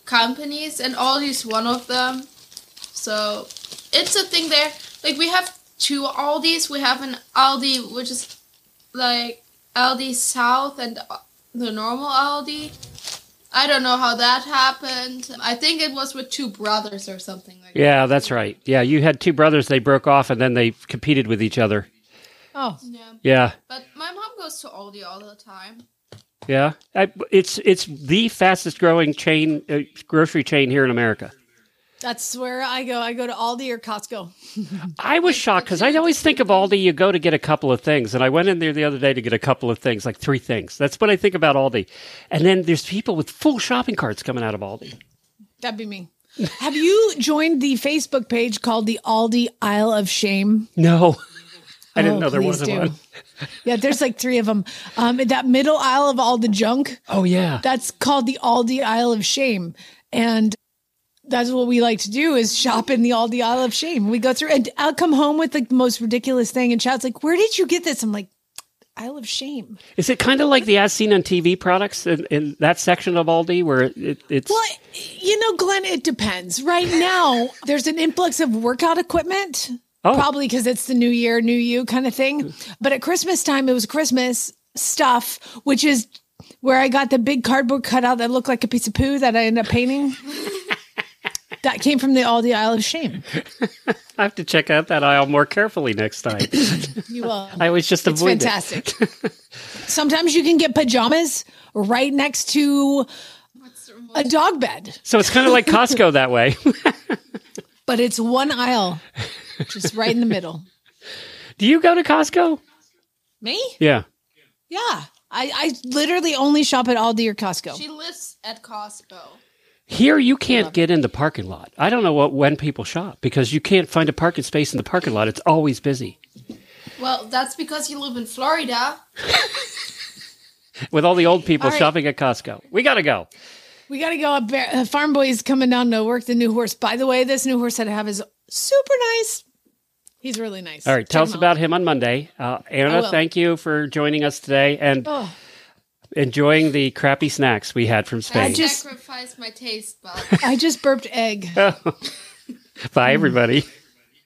companies, and Aldi's one of them. So it's a thing there. Like we have two Aldis. We have an Aldi, which is like Aldi South and the normal Aldi. I don't know how that happened. I think it was with two brothers or something like that. Yeah, that's right. Yeah, you had two brothers. They broke off, and then they competed with each other. Oh. Yeah. But my mom goes to Aldi all the time. Yeah. It's the fastest growing chain, grocery chain here in America. That's where I go. I go to Aldi or Costco. I was shocked because I always think of Aldi, you go to get a couple of things. And I went in there the other day to get a couple of things, like 3 things. That's what I think about Aldi. And then there's people with full shopping carts coming out of Aldi. That'd be me. Have you joined the Facebook page called the Aldi Aisle of Shame? No. I didn't know there was one. Yeah, there's like 3 of them. That middle aisle of all the junk. Oh, yeah. That's called the Aldi Aisle of Shame. And that's what we like to do is shop in the Aldi Aisle of Shame. We go through and I'll come home with like the most ridiculous thing and Chad's like, where did you get this? I'm like, Aisle of Shame. Is it kind of like the as seen on TV products in that section of Aldi where it's... Well, you know, Glenn, it depends. Right now, there's an influx of workout equipment. Oh. Probably because it's the new year, new you kind of thing. But at Christmas time, it was Christmas stuff, which is where I got the big cardboard cutout that looked like a piece of poo that I ended up painting. That came from the Aldi Aisle of Shame. I have to check out that aisle more carefully next time. You will. I always just avoid it. It's fantastic. Sometimes you can get pajamas right next to a dog bed. So it's kind of like Costco that way. But it's one aisle, just right in the middle. Do you go to Costco? Me? Yeah. Yeah. I literally only shop at Aldi or Costco. She lives at Costco. Here, you can't get in the parking lot. I don't know when people shop because you can't find a parking space in the parking lot. It's always busy. Well, that's because you live in Florida. With all the old people shopping at Costco. We got to go. We got to go. Farm Boy is coming down to work the new horse. By the way, this new horse that I have is super nice. He's really nice. All right. Tell us about him on Monday. Anna, thank you for joining us today. And enjoying the crappy snacks we had from Spain. I sacrificed my taste buds. I just burped egg. Bye, everybody.